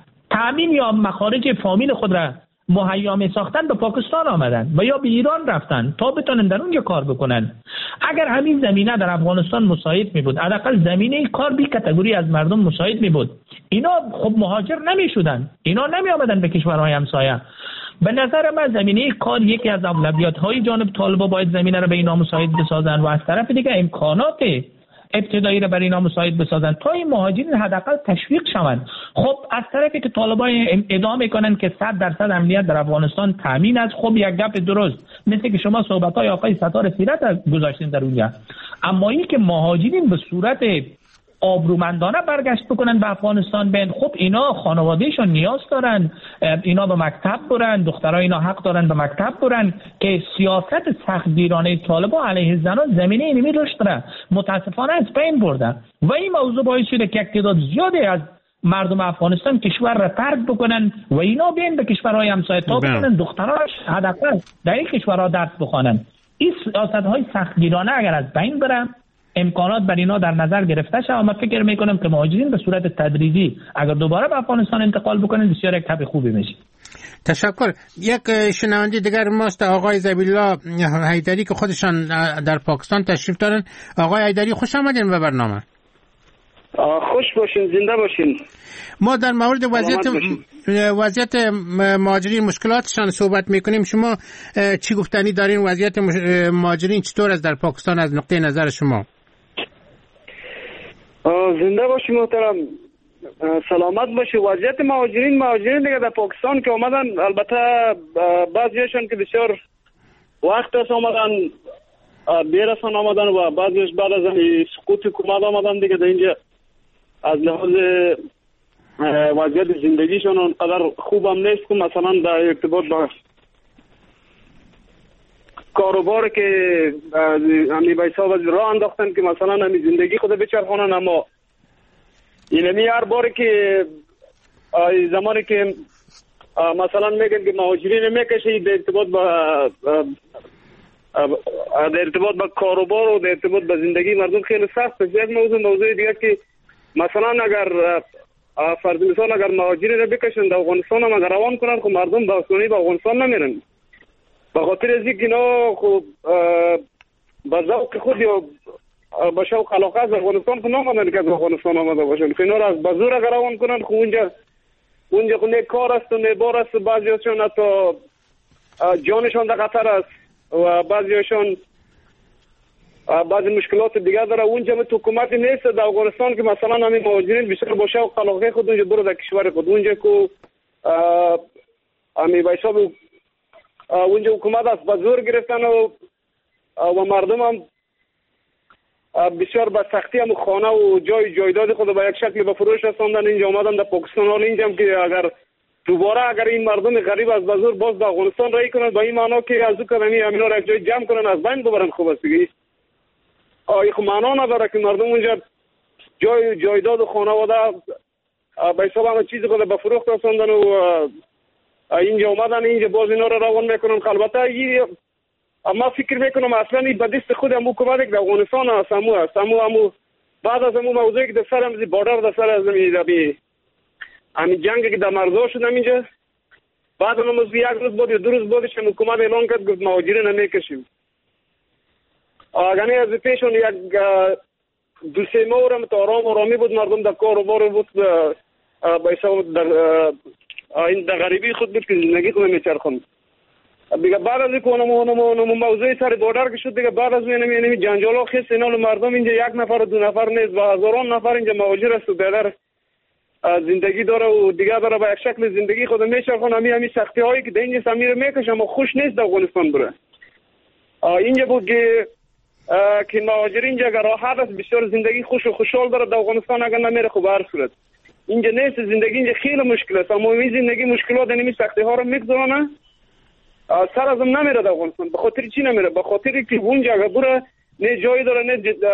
تامین یا مخارج فامیل خود را مهیا می ساختن به پاکستان آمدن و یا به ایران رفتن تا بتونن در اونجا کار بکنن. اگر همین زمینه در افغانستان مساعد می بود، حداقل زمینه کار بی کاتگوری از مردم مساعد می بود، اینا خب مهاجر نمی شدن، اینا نمی آمدن به کشورهای همسایه. به نظر من زمینه کار یکی از اولویت های جانب طالبان باید زمینه را به اینا مساعد بسازن و از طرف دیگه امکانات ابتدایی را برای اینا مساعد بسازن تا این مهاجرین حداقل تشویق شوند. خب از طرفی که طالبان ادعا میکنن که صد درصد امنیت در افغانستان تامین است، خب یک گپ درست، مثل که شما صحبت های آقای ستار سیرت گذاشتین در اونجا. اما این که مهاجرین به صورت آبرومندانه برگشت بکنن به افغانستان بین، خب اینا خانوادهشون نیاز دارن، اینا به مکتب برن، دخترها اینا حق دارن به مکتب برن، که سیاست سختگیرانه طالبان علیه زنان زمینه اینمی رشد داره متاسفانه از بین برده و این موضوع باعث شده که تعداد زیادی از مردم افغانستان کشور را ترک بکنن و اینا بین به کشورهای همسایه تا بکنن دخترهاش حداقل در این کشورها درس بخوانن. این سیاست‌های سختگیرانه اگر از بین بره، امکانات بر اینا در نظر گرفته شد، اما فکر میکنم که مهاجرین به صورت تدریجی اگر دوباره به افغانستان انتقال بکنن بسیار یک تب خوبی میشه. تشکر. یک شنونده دیگر ماست، آقای زبیلا حیدری که خودشان در پاکستان تشریف دارن. آقای حیدری خوش آمدین به برنامه. خوش باشین، زنده باشین. ما در مورد وضعیت وضعیت مهاجرین مشکلاتشان صحبت میکنیم. شما چی گفتنی دارین؟ وضعیت مهاجرین چطور است در پاکستان از نقطه نظر شما؟ زنده باشی محترم، سلامت باشی. وضعیت مهاجرین مهاجرین دیگه در پاکستان که آمدن، البته بعضیشون که بسیار وقت است آمدن، بیرسان آمدن و بعضیش بعد از سقوط حکومت آمدن دیگه. در اینجا از لحاظ وضعیت زندگیشون اونقدر خوب هم نیست که مثلا در ارتباط با کاروبار که همی بایسا و راه انداختن که مثلا همی زندگی خود بچرخونن، اما اینمی هر باری که زمانی که مثلا میگن که مهاجرین میکشه در ارتباط با در ارتباط با کاروبار و در ارتباط با زندگی مردم خیلی سخت است. یک موضوع موضوع دیگه که مثلا اگر فرض مثال اگر مهاجرین را بکشن در افغانستان هم اگر روان کنن خب مردم به آسانی به افغانستان نمیرن، به خاطر از اینکه اینا خب با ذوق خود یا با شوق علاقه از افغانستان که نامدن که از افغانستان آمده باشن، اینا را از بازور اگر روان کنن خب اونجا اونجا خب نه کار است و نه بار است، بعضیاشون حتی جانشان در خطر است و بعضیاشون بعضی مشکلات دیگه داره. اونجا مت حکومتی نیست در افغانستان که مثلا همین مهاجرین بسیار با شوق علاقه خود اونجا برو در کشور خود، اونجا که همین به حساب اونجا حکومت از بازور گرفتن و و مردم هم بسیار به سختی هم خانه و جای جایداد خود به یک شکل به فروش رساندن. اینجا آمدن در پاکستان. حال اینجا هم که اگر دوباره اگر این مردم غریب از بازور باز در افغانستان رای کنن، با این معنا که از او کدمی همینا را یک جای جمع کنن از بین ببرن، خوب است دیگه. آیا خب معنا نداره که مردم اونجا جای جایداد و خانواده به حساب همه چیز خود به فروخت رساندن و اینجا اومدن اینجا باز اینا را روان میکنن. البته ما فکر میکنم اصلا این به دست خود هم حکومت که در افغانستان هست همو هست همو همو بعد از همو موضوعی که در سر همزی بادر در سر از همین همین جنگی که در مرزا شد همینجا، بعد هم از یک روز بود یا دو روز بودش هم حکومت اعلان کرد گفت مهاجرین نمیکشیم. اگرنی از پیشون یک دو سه ماه هم تا آرام آرامی بود، مردم در کار و بار بود به حساب در این در غریبی خود بود که زندگی خود میچرخوند. دیگه بعد از اینکه اونم اونم موضوع سر بادر که شد دیگه بعد از این یعنی جنجالا خیس اینا مردم اینجا یک نفر و دو نفر نیست و هزاران نفر اینجا مهاجر است و در زندگی داره و دیگه داره به یک شکل زندگی خود میچرخونه. همین همین سختی هایی که در اینجا سمیر میکشه اما خوش نیست در افغانستان بره. اینجا بود که که مهاجر اینجا اگر راحت است بسیار زندگی خوش و خوشحال داره در افغانستان اگر نمیره خب هر صورت اینجا نیست. زندگی اینجا خیلی مشکل است اما این زندگی مشکلات یعنی سختی ها رو میگذرونه سر ازم نمیره در افغانستان. به خاطر چی نمیره؟ به خاطر که اونجا اگر بره نه جایی داره نه جد...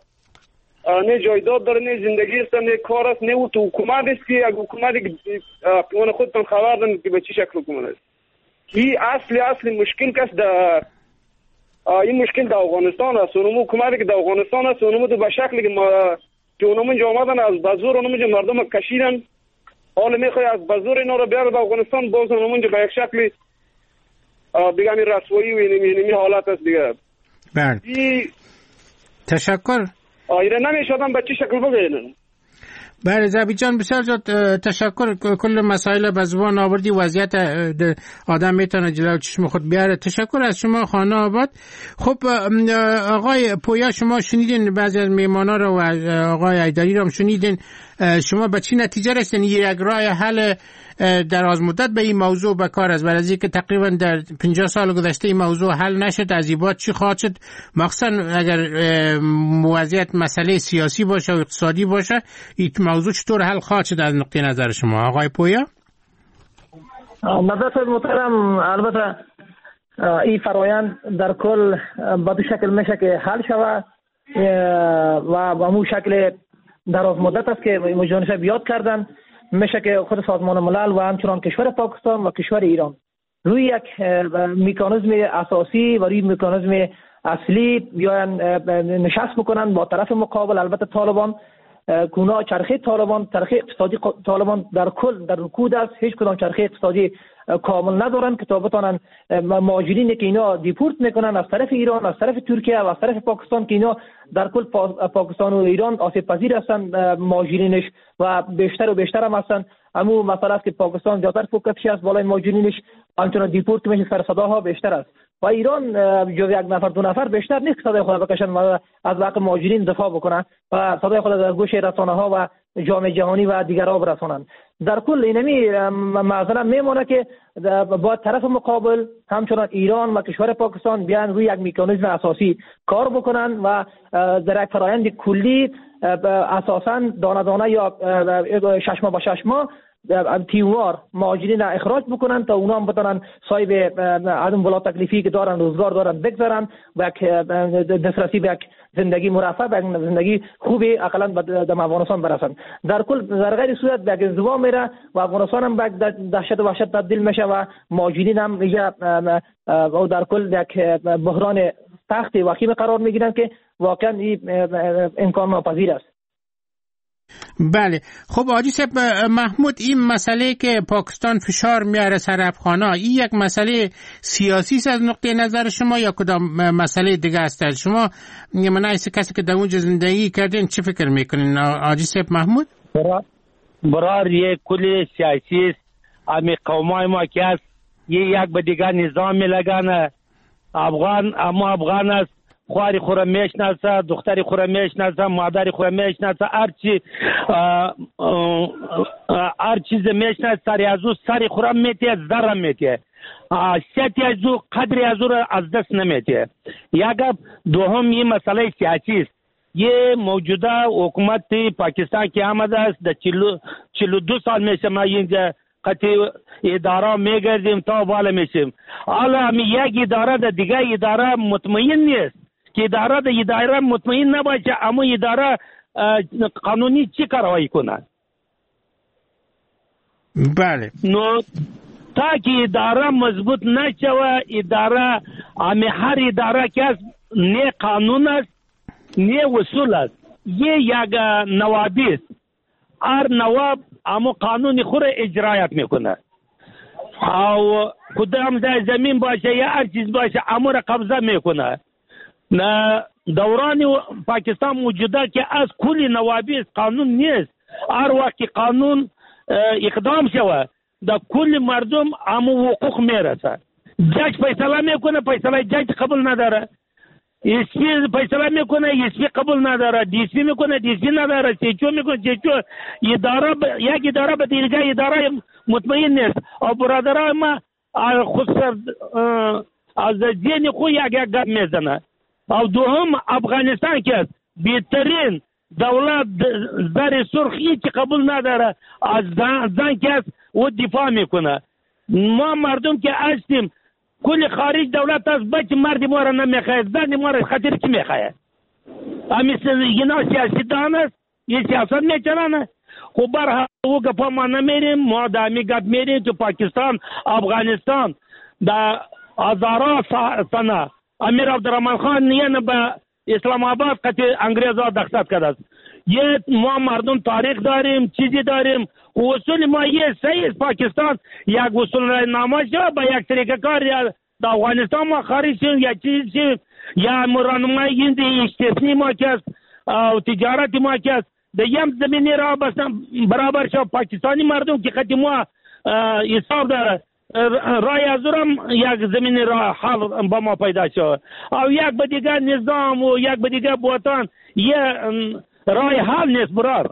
نه جایداد داره نه زندگی است نه کار است نه او تو حکومت است که اگر حکومتی که اون خودتون خبر دارن که به چی شکل حکومت است. این اصلی اصلی مشکل کس در این مشکل در افغانستان است. اونم حکومتی که در افغانستان است اونم تو به شکلی که ما که اونم اینجا آمدن از بازور اونم اینجا مردم کشیدن، حالا میخوای از بازور اینا رو بیاره به افغانستان باز اونم اینجا به یک شکلی دیگه می رسوایی و اینمی حالت است دیگه. بله تشکر. آیره نمیشدم به چی شکل بگیرن. بله زبی جان بسیار زیاد تشکر. کل مسائل به زبان آوردی، وضعیت آدم میتونه جلو چشم خود بیاره. تشکر از شما خانه آباد. خب آقای پویا شما شنیدین بعضی از میمانا رو و آقای ایدری رو هم شنیدین، شما به چی نتیجه رسیدین؟ یک راه حل دراز مدت به این موضوع به کار است، برای اینکه تقریبا در پنجاه سال گذشته این موضوع حل نشد، از این بعد چی خواهد شد؟ مخصوصا اگر وضعیت مسئله سیاسی باشه و اقتصادی باشه این موضوع چطور حل خواهد شد از نقطه نظر شما آقای پویا؟ مدرسه محترم، البته این فرایند در کل به دو شکل میشه که حل شود و به مو شکل دراز مدت است که مجانشه بیاد کردن. میشه که خود سازمان ملل و همچنان کشور پاکستان و کشور ایران روی یک مکانیزم اساسی و روی مکانیزم اصلی بیاین نشست بکنن با طرف مقابل. البته طالبان کونا چرخه طالبان چرخه اقتصادی طالبان در کل در رکود است، هیچ کدام چرخه اقتصادی کامل ندارن که تا بتونن مهاجرینی که اینا دیپورت میکنن از طرف ایران، از طرف ترکیه و از طرف پاکستان که اینا در کل پاکستان و ایران آسیب پذیر هستن مهاجرینش و بیشتر و بیشتر هم هستن. همون مسئله است که پاکستان زیادتر فوکسش است بالای مهاجرینش، همچنان دیپورت میشه سر صداها بیشتر است و ایران جز یک نفر دو نفر بیشتر نیست صدای خود بکشن و از حق مهاجرین دفاع بکنن و صدای خود در گوش رسانه ها و جامعه جهانی و دیگرها برسانند. در کل اینمی معذرت میمونه که با طرف مقابل همچنان ایران و کشور پاکستان بیان روی یک مکانیزم اساسی کار بکنن و در یک فرآیند کلی اساساً دانه دانه یا شش ماه با شش ماه تیموار مهاجرین اخراج بکنن تا اونا هم بتونن صاحب عدم بلا تکلیفی که دارن روزگار دارن بگذارن و یک دسترسی به یک زندگی مرفه به یک زندگی خوبی اقلا به افغانستان برسن. در کل در غیر صورت به یک انزوا میره و افغانستان هم به دهشت و وحشت تبدیل میشه و مهاجرین هم میگه در کل یک بحران سخت وخیم قرار میگیرن که واقعا این امکان ناپذیر است. بله. خب حاجی صاحب محمود، این مسئله که پاکستان فشار میاره سر افغانا، این یک مسئله سیاسی است از نقطه نظر شما یا کدام مسئله دیگه است؟ شما من ایسه کسی که در اونجا زندگی کردین چه فکر میکنین حاجی صاحب محمود؟ برار, برار یک کل سیاسی است. امی قومای ما که است یه یک به دیگر نظام لگانه. افغان اما افغان است، خواری خورا میشناسه، دختری خورا میشناسه، مادری خورا میشناسه، هرچی هر چیز میشناسه، سری از او سری خورا میتیه، ذره میتیه، سیتی از او قدری از او را از دست نمیتیه. یک دوم یه مسئله سیاسی است. یه موجوده حکومت پاکستان که آمده است در چلو دو سال میشه ما اینجا قطعی اداره میگردیم تا بالا میشیم. حالا همی یک اداره در دیگه اداره مطمئن نیست که اداره در اداره مطمئن نباشه، اما اداره قانونی چی کاروائی کنه؟ بله. نو تا که اداره مضبوط نشوه، اداره همی هر اداره که نه قانون است نه وصول است، یه یک نوابی است. هر نواب اما قانون خود اجرایت میکنه، او کدام ځای زمین باشه یا هر چیز باشه اما را قبضه میکنه. نه دوران پاکستان موجوده که از کلی نوابی است، قانون نیست. هر وقت قانون اقدام شوه در کل مردم اما حقوق میرسه. جج فیصله میکنه، فیصله جج قبول نداره. اسپی فیصله میکنه، اسپی قبول نداره. دیسپی میکنه، دیسپی نداره. سیچو میکنه، سیچو. اداره ب... یک اداره به دیگه اداره مطمئن نیست. او برادرای ما خود از دین خود یک یک گپ میزنه. او دوم افغانستان که بهترین دولت زر سرخی که قبول نداره، از زن که او دفاع میکنه. ما مردم که هستیم کل خارج دولت از بچه مرد ما را نمیخواید، زن ما را خاطر کی میخواید؟ امی اینا سیاسی دان است، یه سیاست میچرانه. خب برها او گپا ما نمیریم، ما دامی گپ میریم تو پاکستان، افغانستان دا هزارا سنه امیر عبدالرحمن خان نیان به اسلام آباد قطع انگریزا دخصت کرده است. یه ما مردم تاریخ داریم، چیزی داریم. اصول ما یه سیز پاکستان یک اصول نامه شد با یک طریقه کار یا در افغانستان ما خارج شد یا چیز شد یا مرانمای این استثنی ما کست و تجارت ما کست در یم زمینی را بستن برابر شد پاکستانی مردم که خطی ما حساب داره. رای از رم یک زمینی را حال با ما پیدا شد او یک به دیگر نظام و یک به دیگر بوتان یه رای حال نیست برار.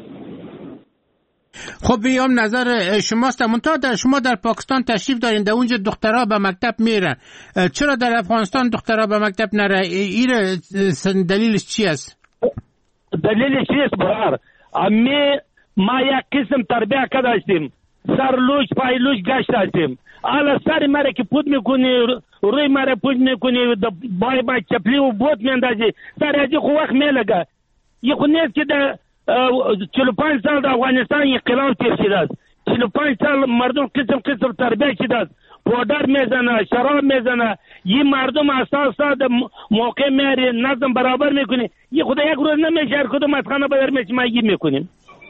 خب بیام نظر شماست. منتها در شما در پاکستان تشریف دارین، در اونجا دخترها به مکتب میرن، چرا در افغانستان دخترها به مکتب نره؟ این دلیلش چی است؟ دلیلش چیست برار؟ امی ما یک قسم تربیه کردیم، سر لوش پای لوش گشت هستیم. حالا سر مرا که پود میکنی، روی مرا پود میکنی، بای بای چپلی و بوت میاندازی، سر ازی خو وقت میلگه. یه خو نیست که در چهل و پنج سال در افغانستان انقلاب تیر شده است. چهل و پنج سال مردم قسم قسم تربیه شده است، پودر میزنه، شراب میزنه. یه مردم اساس در موقع میاری نظم برابر میکنی. یه خدا یک روز نمیشه هر کدوم از خانه بدر میشه ما یه میکنیم.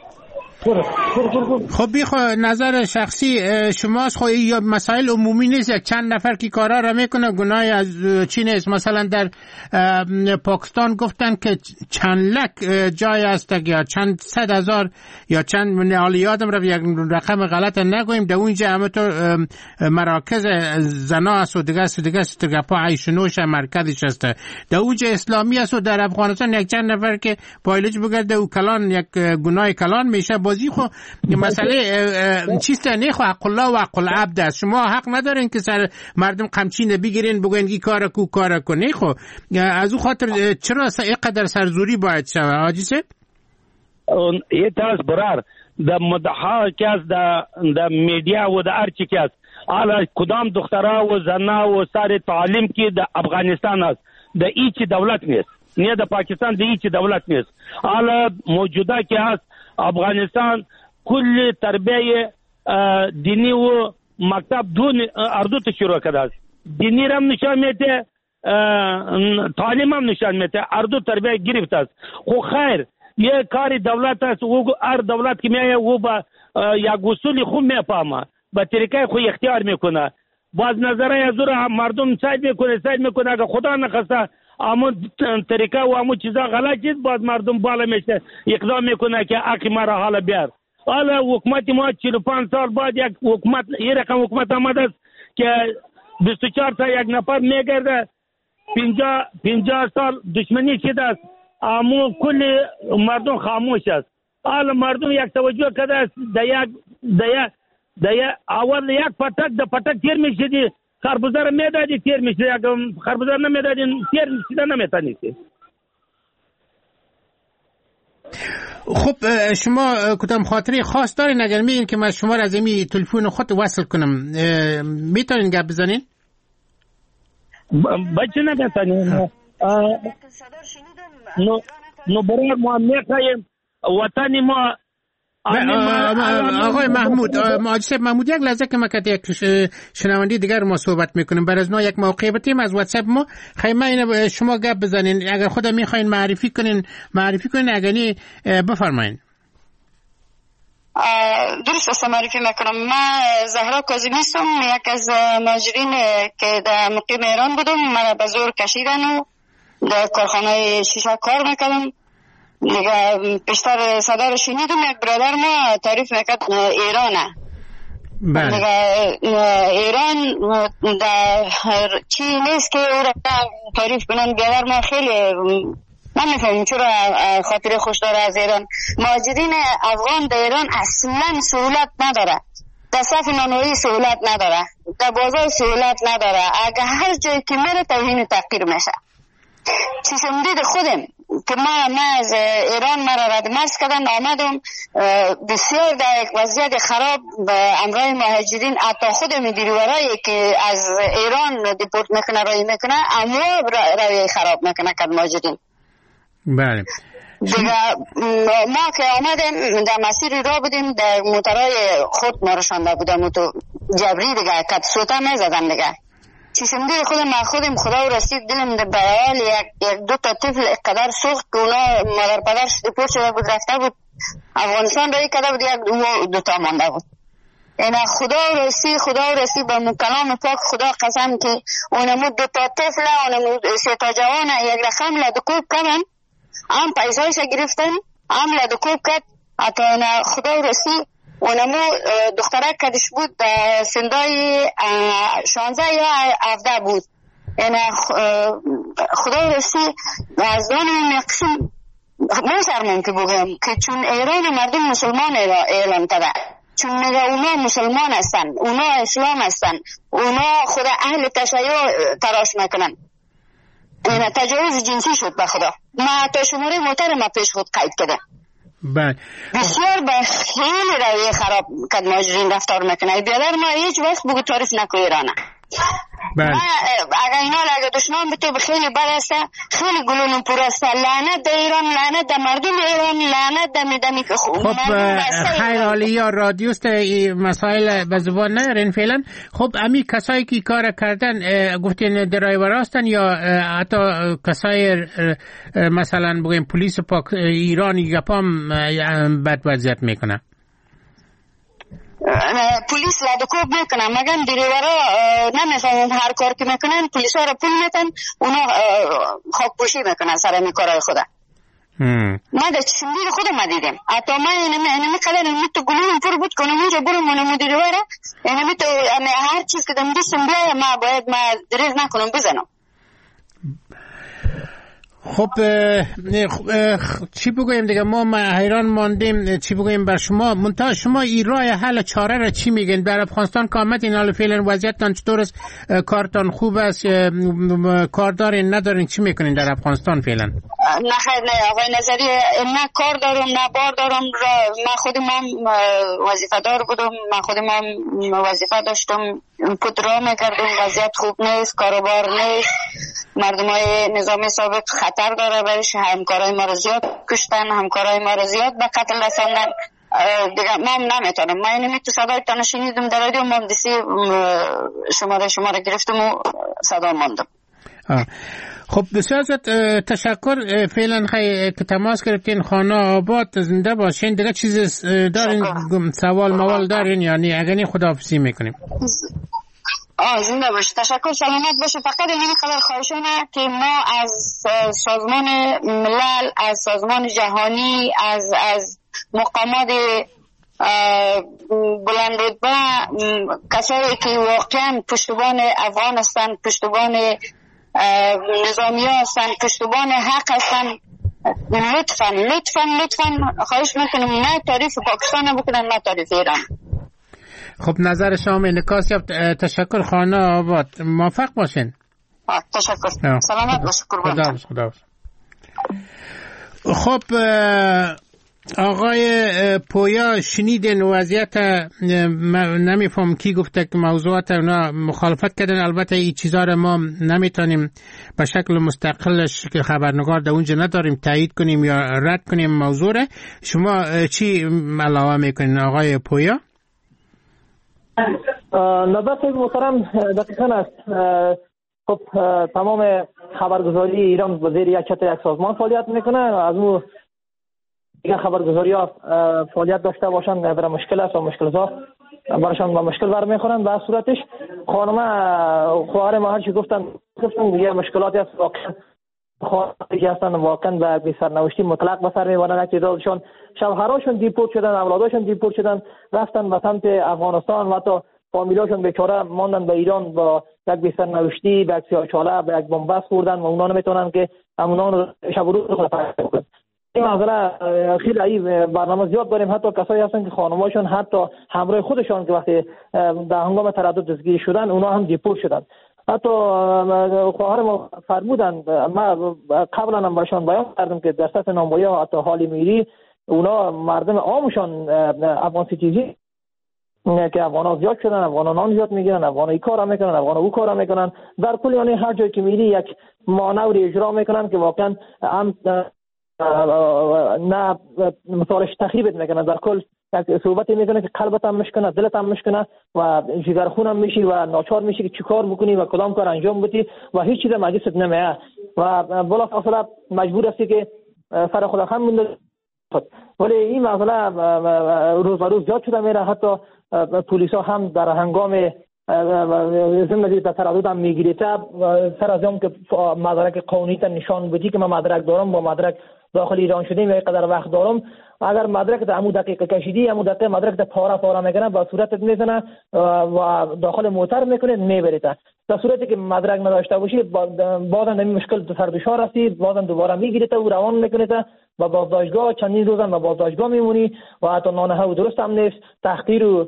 خب بیخوا نظر شخصی شماست، خب یا مسائل عمومی نیست، یک چند نفر که کارا را میکنه گناهی از چی نیست. مثلا در پاکستان گفتن که چند لک جای است یا چند صد هزار یا چند من یادم را یک رقم غلط نگویم، در اونجا همه تو مراکز زنا است و دیگه است و دیگه است و گپا عیشنوش مرکزش است. در اونجا اسلامی است و در افغانستان یک چند نفر که پایلج بگرده و کلان یک گناه کلان میشه. بازی خو مسئله چیست نه خو حق الله و حق العبد است. شما حق ندارین که سر مردم قمچین بگیرین بگین کی کارا کو کارا کنی. خو از او خاطر چرا اینقدر سرزوری باید شوه حاجی صاحب؟ این تاس برار د مدحا که از د میډیا و د ارچ که است حالا کدام دخترها و زنا و سر تعلیم که د افغانستان است، د هیچ دولت نیست، نه د پاکستان د هیچ دولت نیست. حالا موجوده که است افغانستان کل تربیه دینی و مکتب دون اردو تا شروع کرده است. دینی رم نشان میده، تعلیم هم نشان میده، اردو تربیه گرفته است. خو خیر یه کاری دولت است و هر دولت که میایه و با یک اصول خوب میفهمه با طریقه خو اختیار میکنه باز نظره از رو مردم ساید میکنه ساید میکنه اگه خدا نخواسته همون طریقه و همون چیزا غلط چیز باز مردم بالا میشه اقدام میکنه که حق ما را حالا بیار. حالا حکومت ما چهل و پنج سال بعد یک حکومت یه رقم حکومت آمده است که بیست و چهار تا یک نفر میگرده پنجاه پنجاه سال دشمنی شده است اما کل مردم خاموش است. حالا مردم یک توجه کرده است در یک در یک در یک اول یک پتک در پتک تیر میشدی خربوزه را میدادی تیر میشدی اگر خربوزه را نمیدادی تیر میشده نمیتونیستی. خب شما کدام خاطره خاص دارین اگر میگین که من شما را از این تلفن خود وصل کنم میتونین گپ بزنین؟ بچه نمیتونین نو نو برای ما میخوایم وطن ما. آقای محمود ماجد محمود یک لحظه که ما که یک شنوندی دیگر ما صحبت میکنیم بر از نو یک موقع بتیم از واتساپ ما خیمه اینه شما گپ بزنین اگر خود میخواین معرفی کنین معرفی کنین اگر نی بفرمایین. درست است معرفی میکنم. من زهرا کاظمی هستم یک از مهاجرین که در مقیم ایران بودم مرا به زور کشیدن و در کارخانه شیشه کار میکردم دیگه بیشتر صدا رو شنیدم یک برادر ما تعریف میکرد ایرانه دیگه ایران در چی نیست که او را تعریف کنن برادر ما خیلی نمیفهمیم چرا خاطر خوش داره از ایران. مهاجرین افغان در ایران اصلا سهولت نداره در صف نانوایی سهولت نداره در بازار سهولت نداره اگه هر جایی که میره توهین تحقیر میشه. چیزم دید خودم که ما من از ایران مرا رد مرز کردم آمدم بسیار در یک وضعیت خراب امرای مهاجرین حتی خودم دیروارایی که از ایران دیپورت میکنه رای میکنه اما رای خراب میکنه کد مهاجرین. بله دیگه ما که آمدیم در مسیر را بودیم در موترهای خود ما رشانده بودم و تو جبری دیگه کد سوتا میزدن دیگه چیزم دید خودم ما خودم خدا و رسید دلم در برایال یک, یک دو تا طفل اقدر سوخت که اونا مادر پدرش دیپورت شده بود رفته بود افغانستان رایی کده بود یک دو, دو تا مانده بود. اینا خدا و رسید خدا و رسید با کلام پاک خدا قسم که اونمو دو تا طفل اونمو سه تا جوان یک رقم لدکوب کردن هم پیسایش گرفتن هم لدکوب کرد حتی اینا خدا و رسید اونمو دخترک کدش بود سندای شانزه یا هفده بود. اینا خدا رسی از دانم مقسم نسرمون که بگم که چون ایران مردم مسلمان اعلام کرده چون میگه اونا مسلمان هستن اونا اسلام هستن اونا خدا اهل تشیع تراش میکنن. اینا تجاوز جنسی شد به خدا. ما تا شماره موتر ما پیش خود قید کده بله بسیار به خیلی روی خراب کد مهاجرین رفتار میکنه. بیادر ما هیچ وقت بگو تعریف نکو ایرانه بله اگر اینا اگر دشمن به تو خیلی بد است خیلی گلون پر است لعنت در ایران لعنت در مردم ایران لعنت در میدمی که خوب. خب خیر حالی یا رادیوست مسائل به زبان نیارین فعلا. خب امی کسایی که کار کردن گفتین درایور هستن یا حتی کسای مثلا بگیم پلیس پاک ایران گپام بد وضعیت میکنن پلیس لدکوب میکنن مگن دریورا نمیفهمون هر کار که میکنن پلیس ها را پول میتن اونا خاک پوشی میکنن سر امی کارهای خوده. ما در چشمدید خودم ما دیدیم حتی ما اینمی قدر اینمی تو گلون پر بود کنم اونجا برم اونمو دریورا اینمی تو هر چیز که دم دستم بیای ما باید ما دریغ نکنم بزنم. خب چی بگویم دیگه ما حیران ماندیم چی بگویم بر شما منتها شما این راه حل چاره را چی میگین در افغانستان که آمدین حالا فعلا وضعیتتان چطور است کارتان خوب است کار دارین ندارین چی میکنین در افغانستان فعلا؟ نه خیر نه آقای نظری نه کار دارم نه بار دارم من خودم هم وظیفه دار بودم من خودم هم وظیفه داشتم پودرا میکردم وضعیت خوب نیست کاروبار نیست مردم های نظام سابق خطر داره برش همکارای ما رو زیاد کشتن همکارای ما رو زیاد به قتل رساندن دیگه ما هم نمیتونم ما اینمی تو صدای تانو شنیدم در رادیو مهندسی شماره شماره گرفتم و صدا ماندم. خب بسیار تشکر. فعلا خیلی که تماس گرفتین. خانه آباد زنده باشین. دیگه چیز دارین؟ سوال موال دارین؟ یعنی اگه خداحافظی میکنیم. آه زنده باشه. تشکر، سلامت باشه. فقط این خبر خواهشانه که ما از سازمان ملل، از سازمان جهانی، از از مقامات بلند رتبه، کسایی که واقعا پشتبان افغان هستند، پشتبان نظامی هستند، پشتبان حق هستند، لطفا لطفا لطفا خواهش میکنم نه تعریف پاکستان بکنن نه تعریف ایران. خب نظر شما انعکاس یافت. تشکر خانه آباد. موفق باشین. تشکر. سلامت باش. قربان. خدا. خب آقای پویا شنیدین وضعیت، نمیفهم کی گفته که موضوعات اونا مخالفت کردن. البته این چیزا رو ما نمیتونیم به شکل مستقلش که خبرنگار در اونجا نداریم تایید کنیم یا رد کنیم موضوع رو. شما چی علاوه میکنین آقای پویا؟ نوبت محترم دقیقاً است. خب تمام خبرگزاری ایران به زیر یک چتر یک سازمان فعالیت میکنه. از اون دیگه خبرگزاری ها فعالیت داشته باشن برای مشکل است و مشکل ها براشان با مشکل برمیخورن. به صورتش خانم خواهر ما هرچی گفتن گفتن دیگه مشکلاتی هست واقعا خواهری هستن واقعا به سرنوشتی مطلق به سر میبرن. اعتراضشون شوهراشون دیپورت شدن، اولاداشون دیپورت شدن، رفتن به سمت افغانستان و تا فامیلاشون بیچاره ماندن به ایران با یک به سرنوشتی، به یک سیاه‌چاله، به یک بنبست خوردن و اونا نمیتونن که همونان شب و روز خود فرق کنن. این مسئله خیلی برنامه زیاد داریم. حتی کسایی هستن که خانماشون حتی همراه خودشان که وقتی در هنگام تردد دستگیر شدن اونا هم دیپورت شدن. حتی خواهر ما فرمودن، ما قبلا هم برشان بیان کردم که در سطح نامبایی و حتی حالی میری اونا مردم عامشان افغان سیتیزی که افغان ها زیاد شدن، افغان ها نان زیاد میگیرن، افغان ای کار میکنن، افغان او کار میکنن. در کل یعنی هر جایی که میری یک مانوری اجرا میکنن که واقعا هم نه مثالش تخریبت میکنه. در کل یک صحبتی میکنه که قلبت هم مشکنه، دلت هم مشکنه و جگرخون هم میشی و ناچار میشی که چی کار بکنی و کدام کار انجام بدی و هیچ چیز مجلست نمیه و بلا فاصله مجبور هستی که سر خود هم مونده. ولی این مسئله روز به روز زیاد شده میره. حتی پلیس ها هم در هنگام زندگی در تردد هم میگیره سر از هم که مدرک قانونی تا نشان بدی که من مدرک دارم، با مدرک داخل ایران شدیم یا قدر وقت دارم، اگر مدرک در همون دقیقه کشیدی همون دقیقه مدرک در پاره پاره میکنه با صورتت میزنه و داخل موتر میکنه میبرید. در صورتی که مدرک نداشته باشی بازم این مشکل سر دچار هستی، بازم دوباره میگیرید و روان میکنید و بازداشتگاه چندین روزم و بازداشتگاه میمونی و حتی نانه ها درست هم نیست، تحقیر و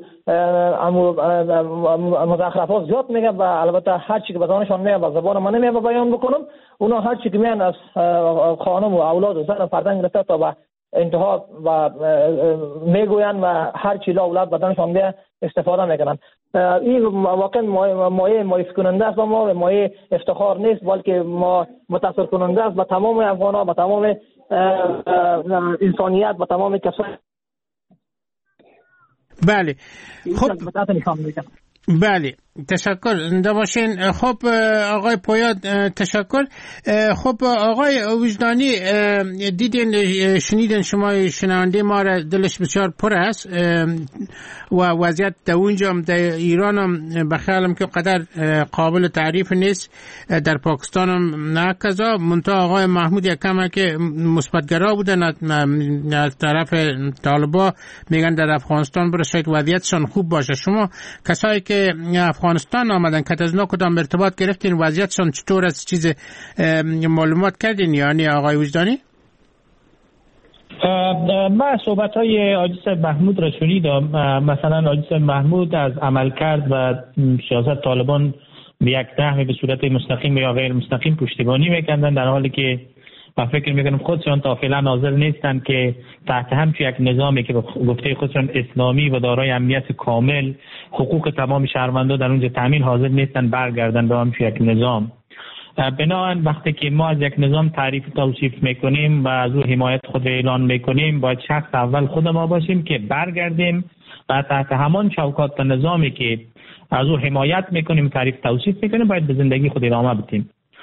مزخرفات زیاد میگه و البته هر چی که بدانشان میگه و زبان من نمیگه بیان بکنم. اونا هر چی که میگن از خانم و اولاد و زن و فرزند گرفته تا به انتها و میگوین و هر چی لا اولاد بدنشان میگه استفاده میکنن. این واقعا مایه مایوس کننده است و ما مایه افتخار نیست، بلکه ما متاثر کننده است به تمام افغان‌ها، به تمام انسانیت، به تمام کسانی. بله خب بله تشکر زنده باشین. خب آقای پویا تشکر. خب آقای وجدانی دیدین شنیدن شما شنونده ما را دلش بسیار پر است و وضعیت در اونجا در ایران هم بخیالم که قدر قابل تعریف نیست، در پاکستان هم نه کذا. منتها آقای محمود یکم که مثبتگرا بودن از طرف طالبا میگن در افغانستان برای شاید وضعیتشان خوب باشه. شما کسایی که افغانستان آمدن که از کدام ارتباط گرفتین، وضعیتشان چطور است، چیز معلومات کردین یعنی آقای وجدانی؟ من صحبت های آجیس محمود را شنیدم. مثلا آجیس محمود از عملکرد و سیاست طالبان به یک نحوی به صورت مستقیم یا غیر مستقیم پشتیبانی میکردن، در حالی که من فکر میکنم خودشان تا فعلا حاضر نیستن که تحت همچون یک نظامی که گفته خودشان اسلامی و دارای امنیت کامل، حقوق تمام شهروندان در اونجا تامین، حاضر نیستن برگردن به همچون یک نظام. بنابراین وقتی که ما از یک نظام تعریف توصیف میکنیم و از او حمایت خود اعلان میکنیم، باید شخص اول خود ما باشیم که برگردیم و تحت همان چوکات نظامی که از او حمایت میکنیم، تعریف توصیف میکنیم، باید به زندگی خود ادامه بدیم.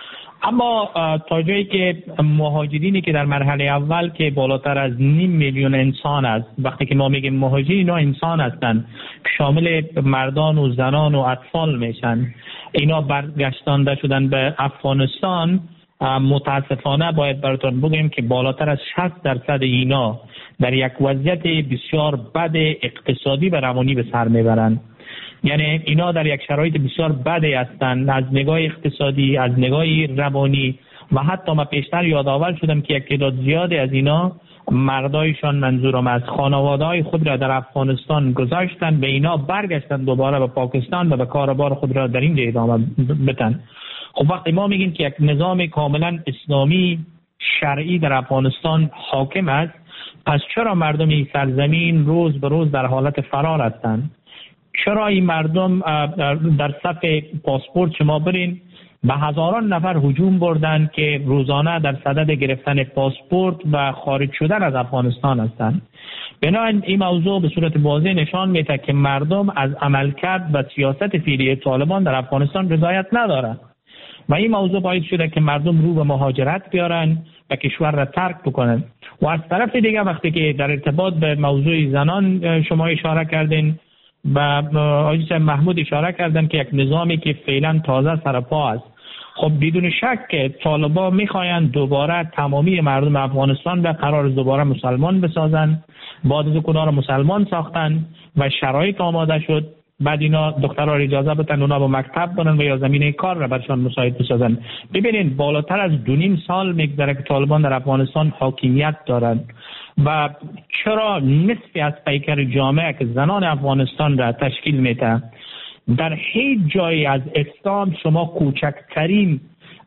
اما تا جایی که مهاجرینی که در مرحله اول که بالاتر از نیم میلیون انسان است، وقتی که ما میگیم مهاجرین اینا انسان هستند که شامل مردان و زنان و اطفال میشن، اینا برگشتانده شدن به افغانستان، متاسفانه باید براتون بگیم که بالاتر از شصت درصد اینا در یک وضعیت بسیار بد اقتصادی و روانی به سر میبرند. یعنی اینا در یک شرایط بسیار بدی هستند از نگاه اقتصادی، از نگاه روانی، و حتی ما پیشتر یادآور شدم که یک تعداد زیادی از اینا مردایشان، منظورم از خانواده‌های خود را در افغانستان گذاشتن، به اینا برگشتن دوباره به پاکستان و به کاربار خود را در این ادامه بدن. خب وقتی ما میگیم که یک نظام کاملا اسلامی شرعی در افغانستان حاکم است، پس چرا مردم این سرزمین روز به روز در حالت فرار هستند؟ چرا این مردم در صف پاسپورت شما برین به هزاران نفر هجوم بردن که روزانه در صدد گرفتن پاسپورت و خارج شدن از افغانستان هستند؟ بنابراین این موضوع به صورت واضح نشان میده که مردم از عملکرد و سیاست فعلی طالبان در افغانستان رضایت ندارند و این موضوع باعث شده که مردم رو به مهاجرت بیارن و کشور را ترک بکنن. و از طرف دیگه وقتی که در ارتباط به موضوع زنان شما اشاره کردین و آقای محمود اشاره کردن که یک نظامی که فعلا تازه سرپا است، خب بدون شک که طالبان میخواین دوباره تمامی مردم افغانستان به قرار دوباره مسلمان بسازن. بعد از اونا را مسلمان ساختن و شرایط آماده شد، بعد اینا دخترها را اجازه بدن اونا با مکتب برن و یا زمینه کار را برشان مساعد بسازن. ببینید بالاتر از دو نیم سال میگذره که طالبان در افغانستان حاکمیت دارند و چرا نصفی از پیکر جامعه که زنان افغانستان را تشکیل میده در هیچ جایی از اسلام شما کوچکترین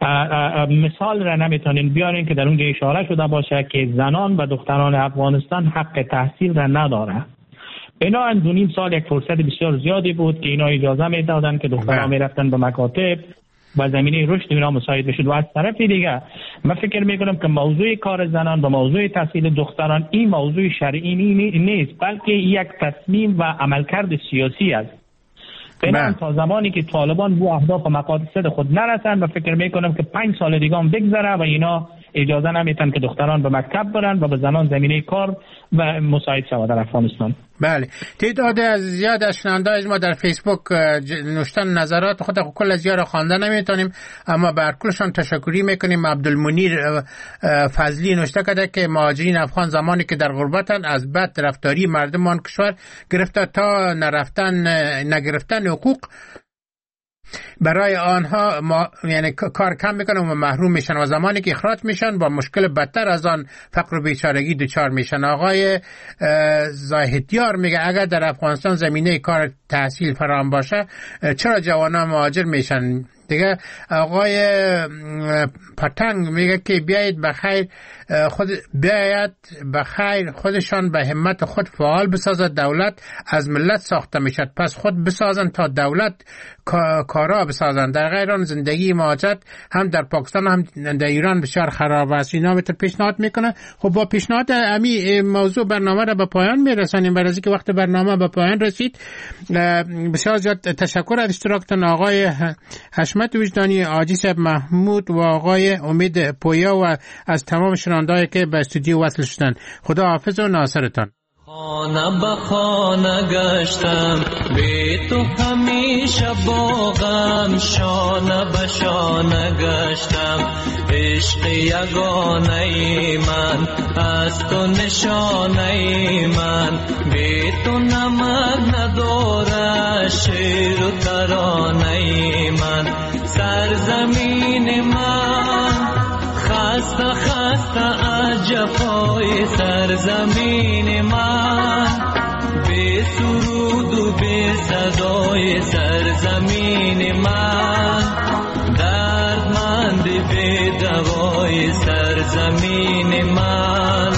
مثال را نمیتونین بیارین که در اونجا اشاره شده باشه که زنان و دختران افغانستان حق تحصیل را نداره. بنابراین دو نیم سال یک فرصت بسیار زیادی بود که اینا اجازه میدادن که دخترها میرفتن به مکاتب و زمینه رشد اینا مساعد بشد. و از طرف دیگه من فکر میکنم که موضوع کار زنان و موضوع تحصیل دختران این موضوع شرعی نیست، بلکه یک تصمیم و عملکرد سیاسی است. بنابراین تا زمانی که طالبان به اهداف و مقاصد خود نرسن و فکر میکنم که پنج سال دیگه هم بگذره و اینا اجازه نمیتن که دختران به مکتب برن و به زنان زمینه کار و مساعد شود در افغانستان. بله، تعداد از زیاد از شنونده‌های ما در فیسبوک نوشتن نظرات خود کل از زیاد خوانده نمیتونیم، اما بر کلشان تشکری میکنیم. عبدالمنیر فضلی نوشته کرده که مهاجرین افغان زمانی که در غربتن از بد رفتاری مردمان کشور گرفته تا نرفتن نگرفتن حقوق برای آنها ما یعنی کار کم میکنن و محروم میشن و زمانی که اخراج میشن با مشکل بدتر از آن فقر و بیچارگی دچار میشن. آقای زاهدیار میگه اگر در افغانستان زمینه کار تحصیل فراهم باشه چرا جوانان مهاجر میشن؟ دیگه آقای پتنگ میگه که بیایید بخیر خود بیاید بخیر خودشان به همت خود فعال بسازد، دولت از ملت ساخته میشد پس خود بسازن تا دولت کارا بسازن. در غیر آن زندگی مهاجرت هم در پاکستان هم در ایران بسیار خراب است. اینا میتونه پیشنهاد میکنه. خب با پیشنهاد امی موضوع برنامه را به پایان میرسانیم. برای اینکه وقت برنامه به پایان رسید بسیار زیاد تشکر از اشتراکتان آقای حشمت وجدانی، حاجی صاحب محمود و آقای امید پویا و از تمام شنوندهایی که به استودیو وصل شدن. خدا حافظ و ناصرتان. خانه به خانه گشتم بی تو همیشه با غم، شانه به شانه گشتم عشق یگانه من از تو نشانه من، بی تو نمک نداره شعر و ترانه من، سرزمین من خسته خسته از جفای سرزمین من، بی سرود و بی صدای سرزمین من، دردمند بی دوای سرزمین من،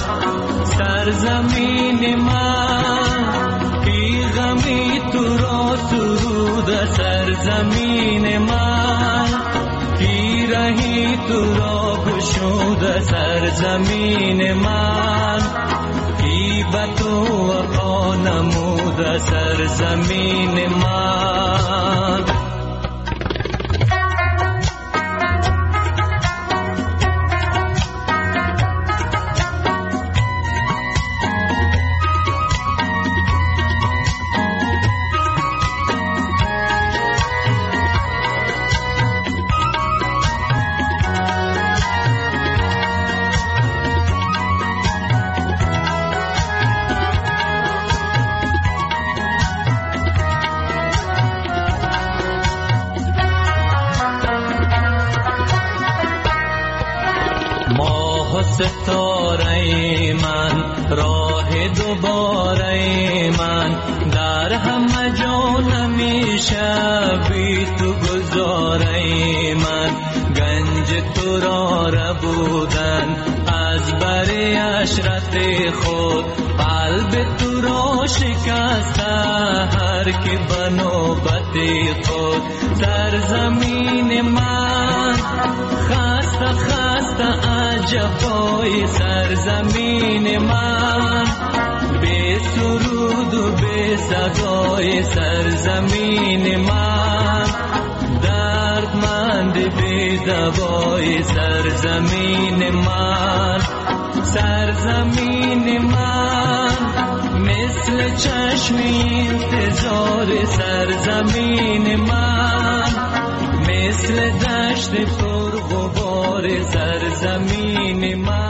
سرزمین من بی غمی تو را سرود سرزمین من، بی رهی تو را گشود سرزمین من، بی بتو وفا نمود سرزمین من. راه دوباره من در همه جا نمیشه بی تو گذاره من گنج تو را ربودن از بر عشرت خود قلب تو را شکسته هر که بنوبت خود سرزمین من خسته خسته عجبای سرزمین من بی سرود و بی صدای سرزمین من دردمند بی دوای سرزمین من سرزمین من مثل چشم انتظار سرزمین من مثل دشت پر غبار سرزمین من